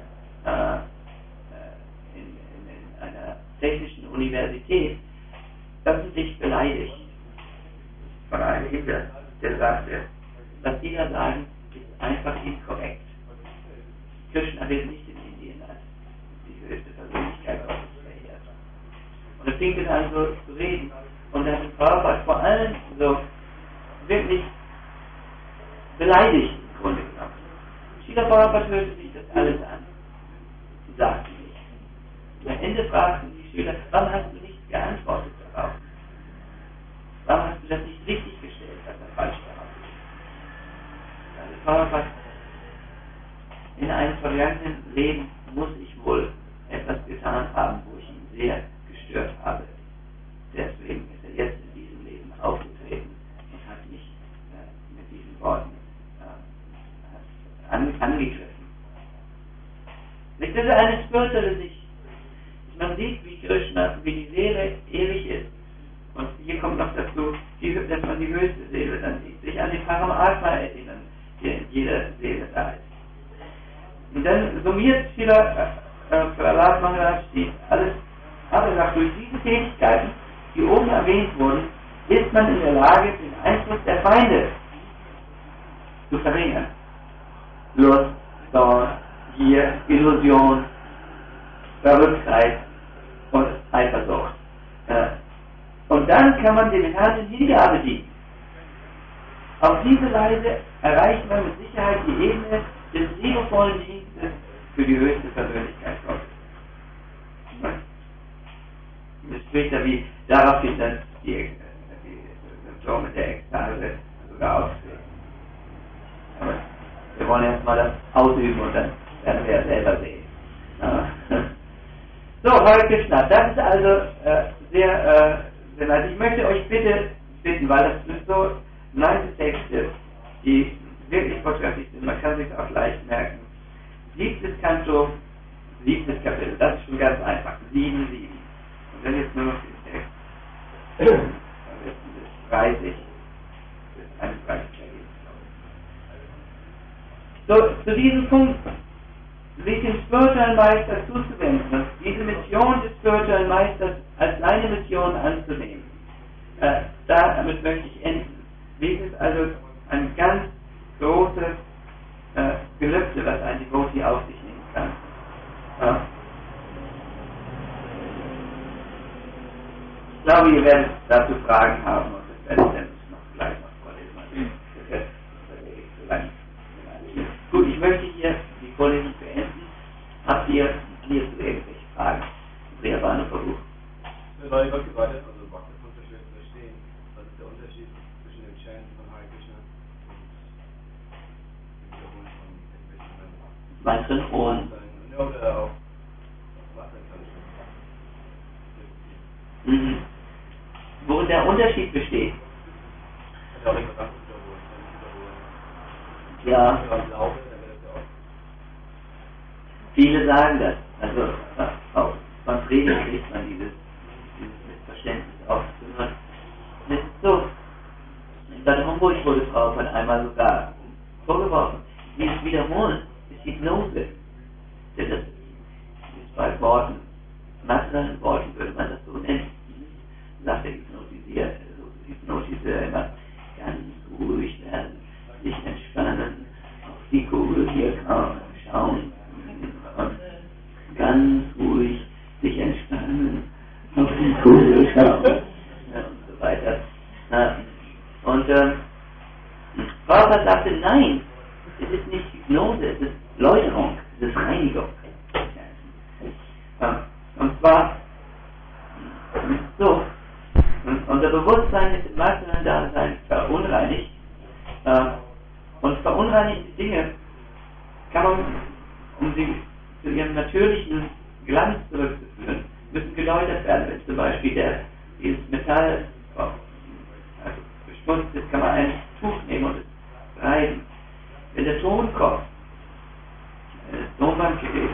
einer technischen Universität öffentlich beleidigt von einem Inder, der sagte, was die da sagen, ist einfach inkorrekt. Krishna wird nicht in Indien als die höchste Persönlichkeit Gottes verehrt. Und er fing dann an so zu reden. Und er hat den Prabhupada vor allem so wirklich beleidigt im Grunde genommen. Srila Prabhupada hörte sich das alles an und sagte nichts. Und am Ende fragten die Schüler, warum hast du nichts geantwortet darauf? Warum hast du das nicht richtig gestellt, was er falsch darauf ist? Also Prabhupada, in einem vergangenen Leben muss ich wohl etwas getan haben, wo ich ihn sehr gestört habe. Deswegen ist er jetzt in diesem Leben aufgetreten und hat mich mit diesen Worten angegriffen. Das ist eine spirituelle Sicht. Man sieht, wie Krishna, wie die Seele ewig ist. Und hier kommt noch dazu, dass man die höchste Seele dann sieht, sich an die Paramatma erinnern, der in jeder Seele da ist. Und dann summiert Prahlad Maharaj die alles, aber sagt, durch diese Tätigkeiten, die oben erwähnt wurden, ist man in der Lage, den Einfluss der Feinde zu verringern. Lust, Zorn, Gier, Illusion, Verrücktheit und Eifersucht. Und dann kann man dem Herrn in Hingabe dienen. Auf diese Weise erreicht man mit Sicherheit die Ebene des liebevollen Dienstes für die höchste Persönlichkeit Gottes. Das später wie daraufhin dann die Symptome der Ekstase sogar auswirken. Aber wir wollen erstmal das ausüben und dann werden wir ja selber sehen. So, Hare Krishna, das ist also sehr nice. Ich möchte euch bitten, weil das sind so nice Texte, die wirklich vortrefflich sind, man kann sich auch leicht merken. 7. Kanto, 7. Kapitel, das ist schon ganz einfach. 7. Und dann jetzt nur noch den Text. Dann wird es 30 bis 31 ergeben. So, zu diesem Punkt sich dem spirituellen Meister zuzuwenden und diese Mission des spirituellen Meisters als seine Mission anzunehmen. Damit möchte ich enden. Dies ist also ein ganz großes Gelübde, was ein Devotee auf sich nehmen kann. Ich glaube, ihr werdet dazu Fragen haben und das werde ich dann noch gleich vorlesen. Gut, ich möchte hier die Vorlesung beenden. Habt ihr hierzu irgendwelche Fragen? Sehr war eine Versuch. Weil Gott gesagt hat, also Bhakti von schwer zu verstehen. Was ist der Unterschied zwischen dem Chant von Hare Krishna und dem Wiederholen von irgendwelchen Weiteren Ohren. Oder auch Wasser kann ich. Worin der Unterschied besteht? Hat ja auch den Gedanken wiederholen. Ja. Wenn man laufe, dann wird das ja auch. Viele sagen das. Also auch beim Predigen kriegt man dieses Missverständnis oft. Es ist so. In Bad Homburg wurde Frau von einmal sogar vorgeworfen. Dieses Wiederholen ist Hypnose. Das ist bei Worten, naturalen Worten würde man das so nennen. Sagt der Hypnotiseur immer, ganz ruhig werden, sich entspannen, auf die Kugel hier schauen und ganz ruhig sich entspannen, auf die Kugel schauen und so weiter. Und Prabhupada sagte, nein, es ist nicht Hypnose, es ist Läuterung, es ist Reinigung. Und zwar so, unser Bewusstsein ist im materiellen Dasein verunreinigt und verunreinigte Dinge kann man, um sie zu ihrem natürlichen Glanz zurückzuführen, müssen geläutert werden. Wenn zum Beispiel dieses Metall beschmutzt ist, kann man ein Tuch nehmen und es reiben. Wenn der Ton kommt, das Tonbandgerät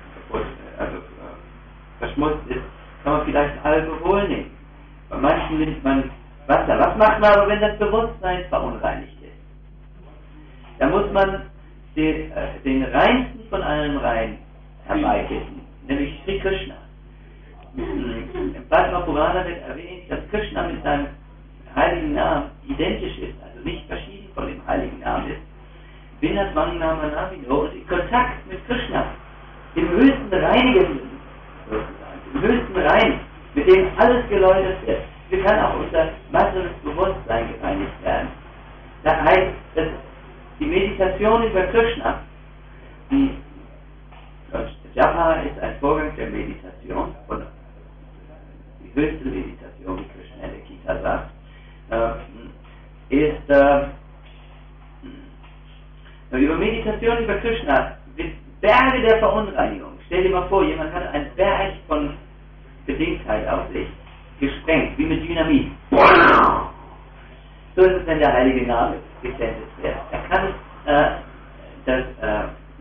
verschmutzt ist, kann man vielleicht Alkohol nehmen. Bei manchen nimmt man Wasser. Was macht man aber, wenn das Bewusstsein verunreinigt ist? Da muss man den reinsten von allen Rein herbeibitten, nämlich Sri Krishna. Im Padma Purana wird erwähnt, dass Krishna mit seinem heiligen Namen identisch ist, also nicht verschieden von dem heiligen Namen ist. Vinat Mangnama Navino und in Kontakt mit Krishna, dem höchsten Reinigen, sozusagen, dem höchsten Rein, mit dem alles geläutert wird. Wir kann auch unser materielles Bewusstsein gereinigt werden. Das heißt, dass die Meditation über Krishna, die Japa ist ein Vorgang der Meditation, oder die höchste Meditation, wie Krishna in der Gita sagt, ist über Meditation über Krishna, Berge der Verunreinigung. Stell dir mal vor, jemand hat einen Berg von Bedingtheit auf sich gesprengt, wie mit Dynamit. So ist es, wenn der heilige Name gesendet wird. Er kann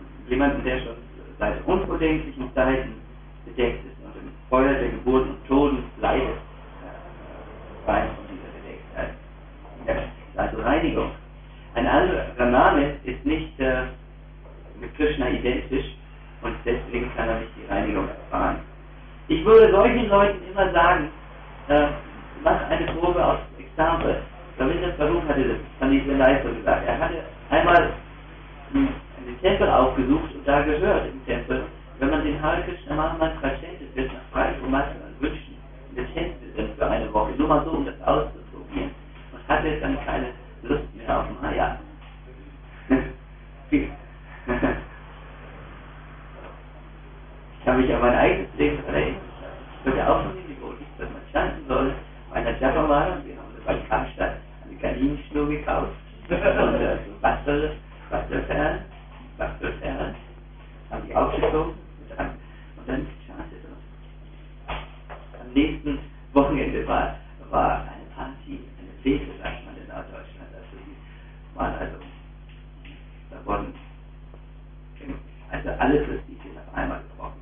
Ein anderer Name ist nicht mit Krishna identisch und deswegen kann er nicht die Reinigung erfahren. Ich würde solchen Leuten immer sagen, mach eine Probe aus Exempel. Ravindra Swarup hatte das von dieser Leistung gesagt. Er hatte einmal einen Tempel aufgesucht und da gehört im Tempel, wenn man den Hare Krishna Mahamantra chantet, wird nach Freien und Massen an Wünschen in den Tempel sind für eine Woche. Nur mal so, um das auszuprobieren. Und hatte jetzt dann keine Lust mehr auf Maya. Ich kann mich an mein eigenes Leben erinnern. Ich würde auch von den Devotis, dass man chanten soll, bei einer Japamala, wir haben bei Karstadt eine Gardinenschnur gekauft und so Bastelperlen, haben die aufgezogen und dann gechantet. Am nächsten Wochenende war eine Party, eine Fete, sagt man in Norddeutschland. Also die waren da wurden alle Christlichen auf einmal getroffen.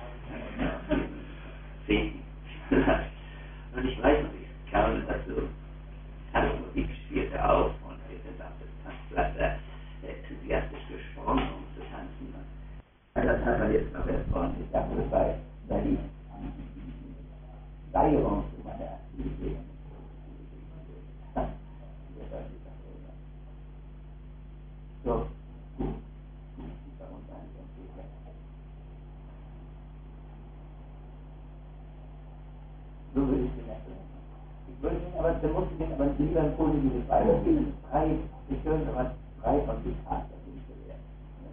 Feten. Und ich weiß noch, ich kam dazu, Tanzmusik spielte auf und wir sind auf das Tanzplatz enthusiastisch gesprungen, um zu tanzen. Das hat man jetzt noch erfahren. Ich dachte, das sei die Steigerung zu meiner Aktivität. So, gut. Bei uns eigentlich entwickelt. So würde ich den erklären. Ich würde den aber, dann muss ich den aber lieber ein positives Beispiel geben. Ich höre aber frei von Diktat, das nicht zu werden.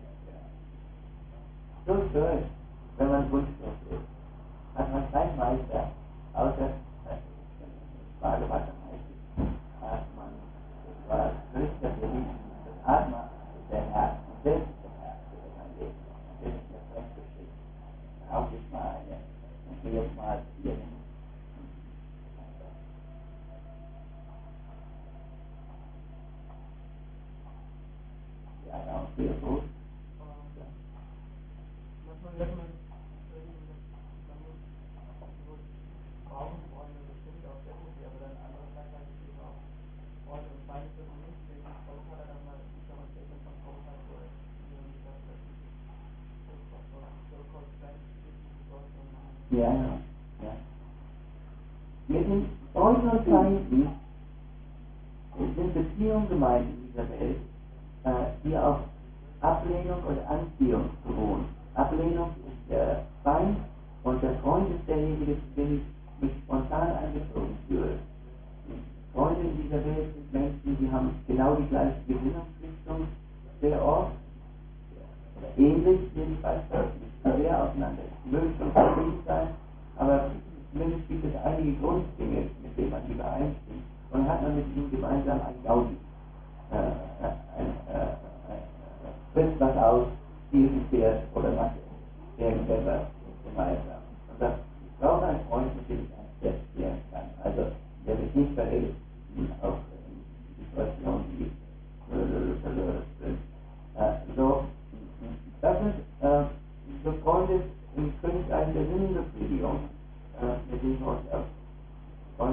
So schön, wenn man wunschlos ist. Hat man keinen Meister, außer Frage, was am meisten hat man. Das war höchster Belieb, das Atma ist der Herr, und selbst der Herr für sein Leben. Das ist das rechte Stück. Auch jetzt mal eine, und gehe jetzt mal hier hin. Ja, auch sehr gut. Was man jetzt mal brauchen Freunde bestimmt auch definitiv, aber dann andererseits halt eben auch Freunde und Feinde für mich, wegen Prabhupada dann mal, ich sag mal, Statement von Prabhupada, wo er gesagt hat, so-called friends, ja. Mit den Freunden und Feinden sind Beziehungen gemeint in dieser Welt, die auf Ablehnung und Anziehung beruhen. Ablehnung ist der Feind und der Freund ist derjenige, den ich mich spontan angezogen fühle. Freunde in dieser Welt sind Menschen, die haben genau die gleiche Gesinnungsrichtung sehr oft, oder ähnlich jedenfalls, nicht sehr auseinander. Sie mögen schon verschieden sein, aber zumindest gibt es einige Grunddinge, mit denen man übereinstimmt, und hat man mit ihnen gemeinsam ein Gaudi. Frisst was aus, spielt ein Pferd oder macht irgendetwas gemeinsam. Und das braucht ein Freund, mit dem ich ein Pferd spielen kann. Also, der mich nicht verhält auf Situationen, die sind. So, das sind so Freunde im Königreich der Sinnenbefriedigung, mit denen wir uns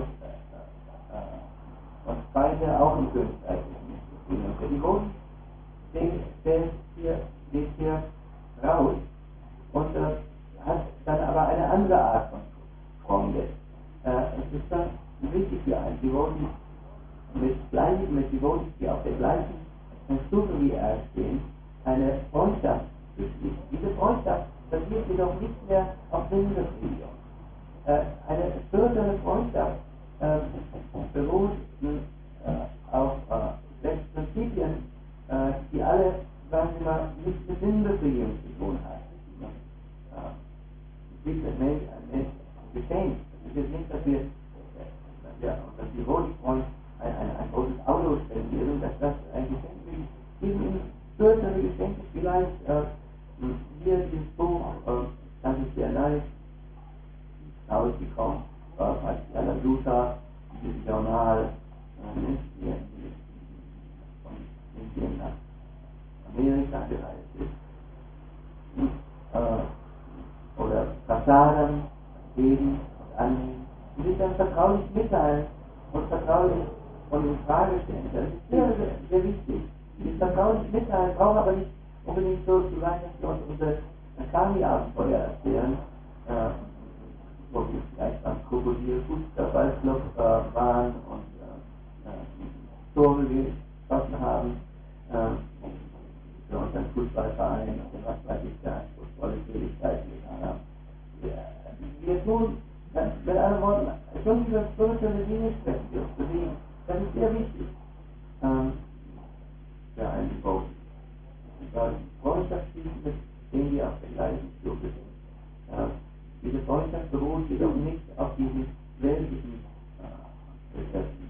und Feinde auch im Königreich der Sinnenbefriedigung. Der Devot, der steht hier raus und hat dann aber eine andere Art von Freunde. Es ist dann wichtig für einen Devoten mit Devoten, die auf der gleichen Stufe wie er stehen, eine Freundschaft zu schließen. Diese Freundschaft basiert jedoch nicht mehr auf Sinnbefriedigung. Eine spätere Freundschaft beruht auf 6 Prinzipien, die alle, sagen wir mal, nicht mit Sinnbefriedigung zu tun haben. Wie ist ein Mensch ein Geschenk? Es ist jetzt nicht, dass wir unser Devotee-Freund ein großes Auto spendieren, dass das ein Geschenk ist. Geben ihm größere Geschenke, vielleicht hier dieses Buch, das ist sehr nice, rausgekommen, als Jala Duta, dieses Journal, hier von Indien nach Amerika gereist ist. Oder Prasadam geben und annehmen. Und sich dann vertraulich mitteilen und vertraulich und in Frage stellen. Das ist sehr, sehr, sehr wichtig. brauche ich mitteilen, brauche aber nicht unbedingt so zu sein, dass wir uns unsere Kami-Abenteuer erzählen, wo wir vielleicht beim Krokodil-Fußballclub waren und Tore geschossen haben für unseren Fußballverein und was weiß ich da, tolle Tätigkeiten getan haben. Wir tun, mit anderen Worten, schon über spirituelle Dinge sprechen wir uns bewegen. Das ist sehr wichtig für einen Devotion. Freundschaft schließen, mit denen wir auf der gleichen Stufe sind. Diese Freundschaft beruht jedoch nicht auf diesen weltlichen Begriffen.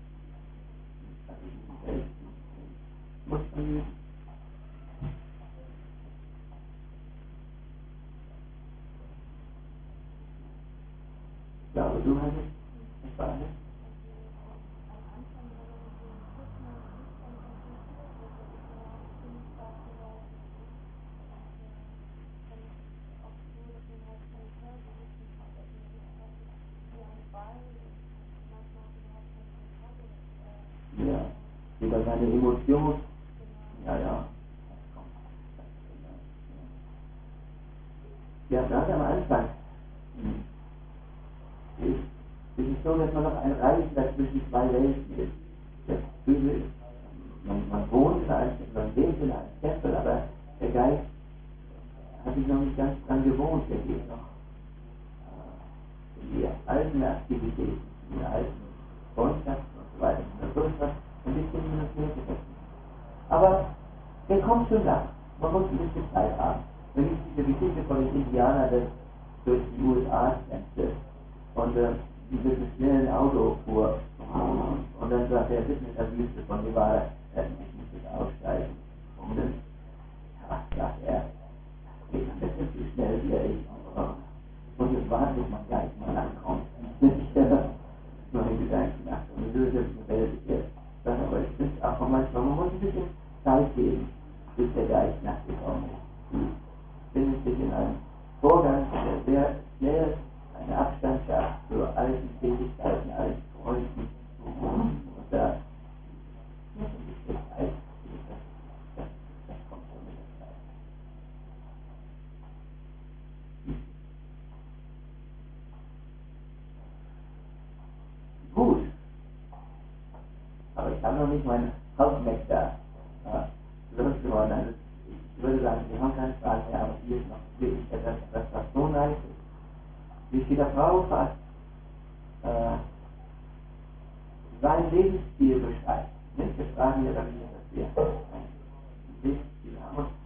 Muss man üben. Ich glaube, du hattest eine Frage. Ja, über seine Emotion. Ja. Ja, gerade am Anfang ist es so, dass man noch ein Reisender zwischen zwei Welten ist. Das Böse ist, man wohnt in einem, man lebt in einem Tempel, aber der Geist hat sich noch nicht ganz dran gewohnt, der geht noch in die alten Aktivitäten, in die alten Freundschaften und so weiter. So ist das ein bisschen hin und her gerissen. Aber der kommt schon nach. Man muss ein bisschen Zeit haben. Wenn ich diese Geschichte von den Indianern durch die USA kämpfte und die mit einem schnellen Auto fuhr und dann sagt er, mitten in der Wüste von Nevada, ich muss jetzt aussteigen. Und dann sagt er, geht ein bisschen zu schnell wie ich. Und jetzt wartet, bis man gleich mal ankommt. Nur ein Gedanken nach so eine Lösung Welt jetzt. Aber ich finde auch manchmal, man muss ein bisschen Zeit geben, bis der Geist nachgekommen ist. Findet sich in einem Vorgang, der sehr schnell einen Abstand schafft zu alten Tätigkeiten, alten Freunden. Und da muss ein bisschen Zeit, das kommt schon mit der Zeit. Gut. Aber ich habe noch nicht meinen Hauptnektar losgeworden. Also ich würde sagen, wir haben keine Fragen mehr, aber hier ist noch wirklich etwas, was so nice ist. Wie steht der Frau fast sein Lebensstil beschreibt. Nicht? Wir fragen ja dann wieder, dass wir ein Lebensstil haben. Und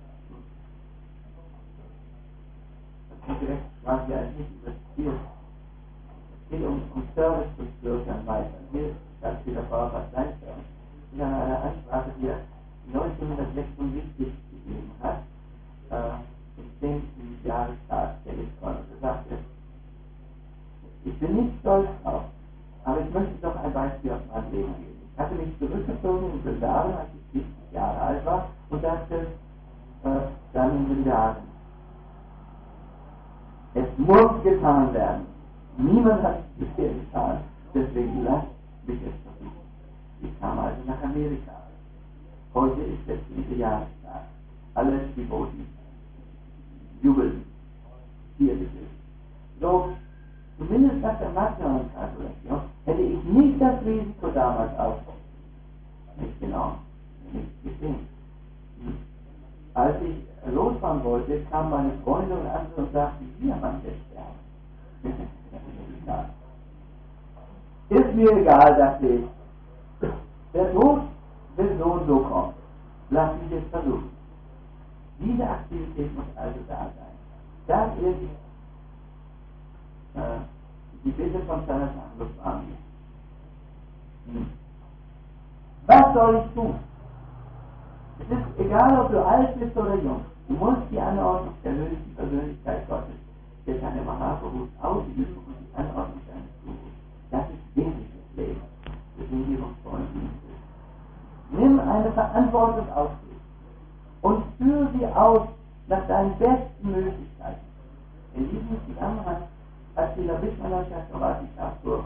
das ist direkt fragen wir eigentlich nicht über das Ziel. Es geht um Service zum Bürgern weiter. Hier schreibt Peter Frau fast sein Service. In einer Ansprache, die er 1976 gegeben hat, zum 10. Jahrestag der ISKCON. Er sagte, ich bin nicht stolz drauf, aber ich möchte doch ein Beispiel aus meinem Leben geben. Ich hatte mich zurückgezogen in Vrindavan, als ich 70 Jahre alt war, und dachte, dann in Vrindavan, es muss getan werden. Niemand hat es bisher getan, deswegen lasst mich es versuchen. Ich kam also nach Amerika. Heute ist der 10. Jahrestag. Alle Devotees jubeln. Hier ist es. So, zumindest nach der Maximum-Kalkulation hätte ich nicht das Risiko damals aufgenommen. Nicht genau. Nicht gesehen. Als ich losfahren wollte, kamen meine Freunde und andere und sagten, hier, Mann, der sterben. Ist mir egal, dachte ich. Der Tod will so und so kommen. Lass mich es versuchen. Diese Aktivität muss also da sein. Das ist die Bitte von Sanatana Goswami. Was soll ich tun? Es ist egal, ob du alt bist oder jung. Du musst die Anordnung der höchsten Persönlichkeit Gottes, der seine Mahaprabhus ausüben und die Anordnung seines Gurus. Das ist wesentliches Leben. Das sind hingebungsvollen Dienste. Nimm eine Verantwortung auf dich und führe sie aus nach deinen besten Möglichkeiten. In diesem Zusammenhang hat Srila Vishwanath Chakravarti Thakur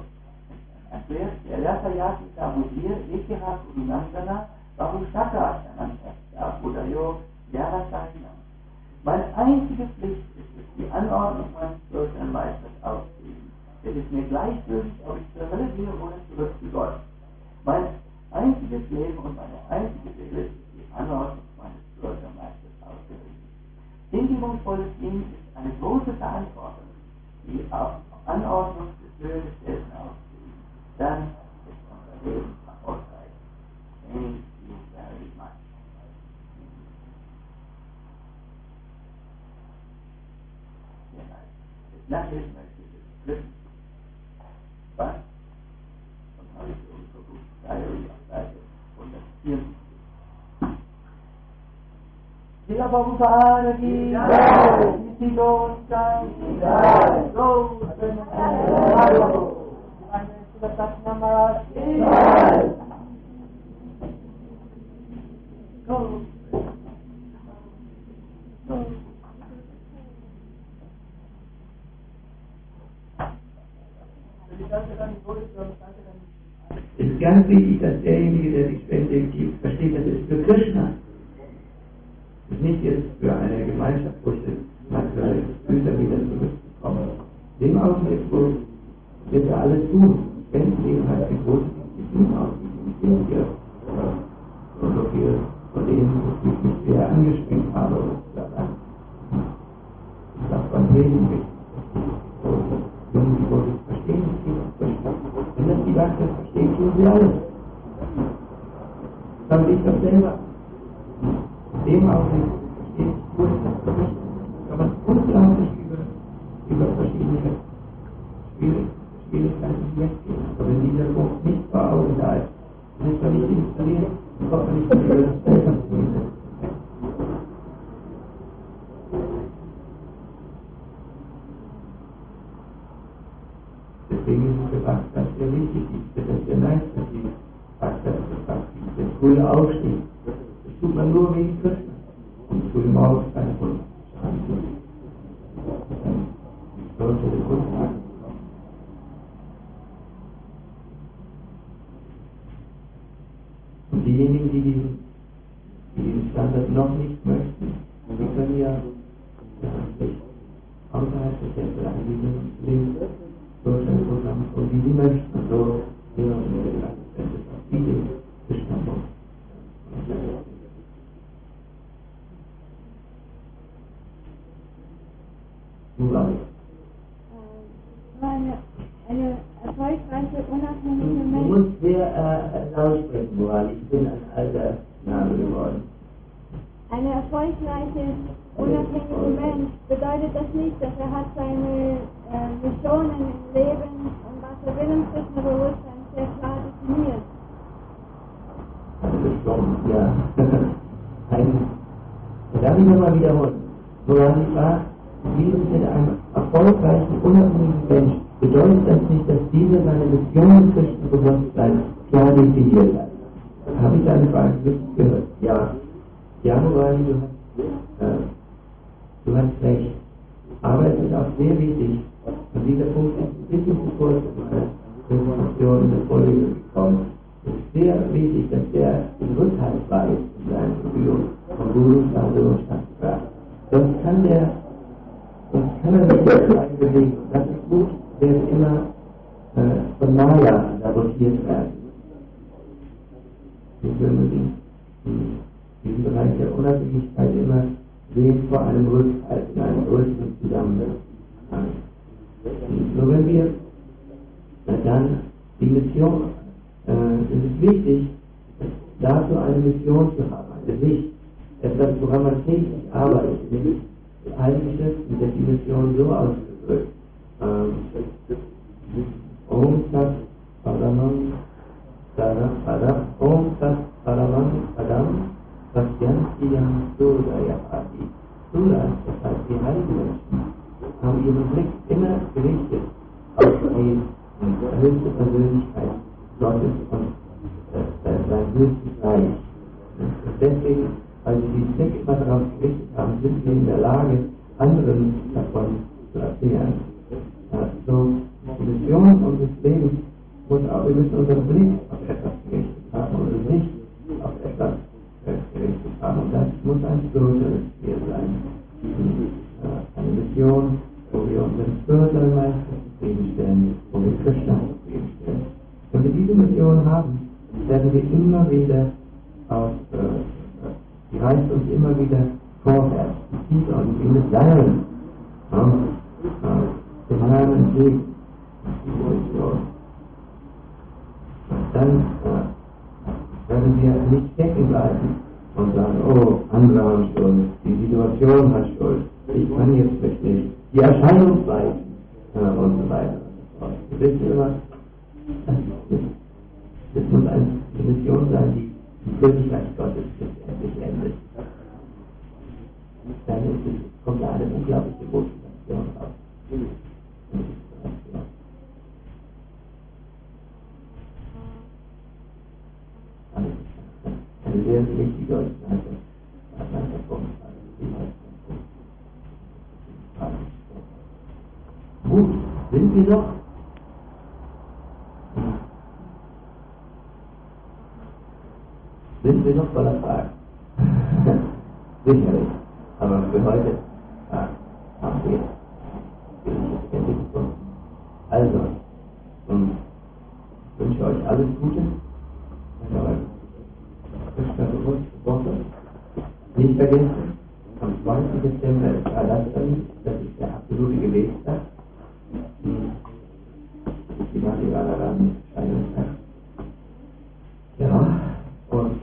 erklärt, der Yasayati Samudir Ekira Gurunandana Bahushaka Buddhayo, Yarasana. Meine einzige Pflicht ist es, die Anordnung meines größeren Meisters auszuüben. Es ist mir gleichgültig, ob ich zur Hölle gehe oder zurück zu Gott. Mein einziges Leben und meine einzige Seele ist die Anordnung meines größeren Meisters auszuüben. Hingebungsvolles Dienen ist eine große Verantwortung, die Anordnung des Höhlen des Dessen auszuüben. Dann ist unser Leben erfolgreich. Thank you very much. Sehr nice. Jetzt natürlich möchte ich es flippen. Was? Und habe ich so gut Diary auf Seite 174. Srila Prabhupada ki jai, Niti Goswami ki jai, Goswami Srila Maharaj ki jai. Es ist ganz wichtig, dass derjenige, der die Spende gibt, versteht, das ist für Krishna. Das ist nicht jetzt für eine Gemeinschaft, wo ich materielle Güter wieder zurückbekomme. In dem Augenblick, wo wir da alles tun, Spenden eben halt ein großes Disziplin ausüben, hier so viel von denen, die ich mich sehr angestrengt habe, das ist auch beim Leben wichtig. Wenn die Leute verstehen, wenn das die Wachse verstehen, tun sie alles. Das habe ich doch selber. In dem Augenblick verstehe ich gut, kann man unglaublich über verschiedene Schwierigkeiten hinweggehen. Aber wenn dieser Punkt nicht vor Augen da ist, dann ist man nicht installiert, dann kommt man nicht über das selber zu gehen. Deswegen ist es gesagt, dass sehr wichtig ist, dass der Meister die der frühe Aufstieg. Das tut man nur wegen Krishna. Und früh morgens keine Kunde. Dann sollte der Kunde ankommen. Und diejenigen, die diesen Standard noch nicht möchten, die können ja sich außerhalb des Tempels anbieten und leben. So ein Programm, und wie sie möchten, so hören wir die Assistentin auf diese Bestimmung. Eine erfolgreiche, unabhängige Du musst sehr laut sprechen, Moral. Ich bin ein alter Name geworden. Eine erfolgreiche, unabhängige Mensch bedeutet das nicht, dass er hat seine Missionen im Leben und was er will im Krishna-Bewusstsein sehr klar definiert. Ja. Darf ich nochmal wiederholen? Woran ich war, wie es mit einem erfolgreichen, unabhängigen Mensch bedeutet das nicht, dass dieser seine Mission im Krishna-Bewusstsein klar definiert hat. Habe ich deine Frage richtig gehört? Ja. Ja, Morali, du hast recht. Aber es ist auch sehr wichtig, und dieser Punkt ist ein bisschen zu kurz in meiner Präsentation in der Folge gekommen. Es ist sehr wichtig, dass der den Rückhalt weiß in seiner Beziehung von Guru, Sadhu und Shastra. Sonst kann er sich nicht einbewegen. Das ist gut, wird immer von Maya sabotiert werden. Wir müssen diesen Bereich der Unabhängigkeit immer sehen vor einem Rückhalt, in einem größeren Zusammenhang. Nur wenn wir dann die Mission, es ist wichtig, dazu eine Mission zu haben, eine Sicht, etwas, woran man täglich arbeitet. Eigentlich wird die Mission so ausgedrückt. Om Tat Paramam Padam Om Tat Paramam Padam Satyantiyam Sudayapati. Sura, das heißt die heiligen Menschen, haben ihren Blick immer gerichtet auf die höchste Persönlichkeit Gottes und sein höchstes Reich. Und deswegen, weil sie den Blick immer darauf gerichtet haben, sind wir in der Lage, anderen davon zu erzählen. Also die Mission unseres Lebens muss wir müssen unseren Blick auf etwas gerichtet haben und nicht auf etwas gerichtet Aber das muss ein größeres Ziel sein. Eine Mission, wo wir unseren spirituellen Meister zufriedenstellen, wo wir Krishna zufriedenstellen. Wenn wir diese Mission haben, werden wir immer wieder die reißt uns immer wieder vorwärts, die zieht uns wie mit Seilen zum Herrn entgegen. Dann werden wir nicht stecken bleiben und sagen, oh, andere haben Schuld, die Situation hat Schuld, ich kann jetzt nicht, die Erscheinungsweisen und so weiter und so fort. Wisst ihr was? Das muss eine Mission sein, die Königreich Gottes letztendlich endet. Dann kommt da eine unglaubliche Motivation raus. Eine sehr wichtige Punkt. Gut, sind wir noch? Sind wir noch voller Fragen? Sicherlich. Aber für heute haben wir das Ende gefunden. Also, ich wünsche euch alles Gute. Nicht vergessen, am 2. Dezember ist Adastami, das ist der absolute Gebetstag. Die Madhivanaram Erscheinungstag. Ja, und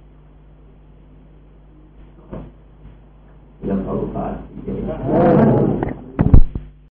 wieder Frau Gopal.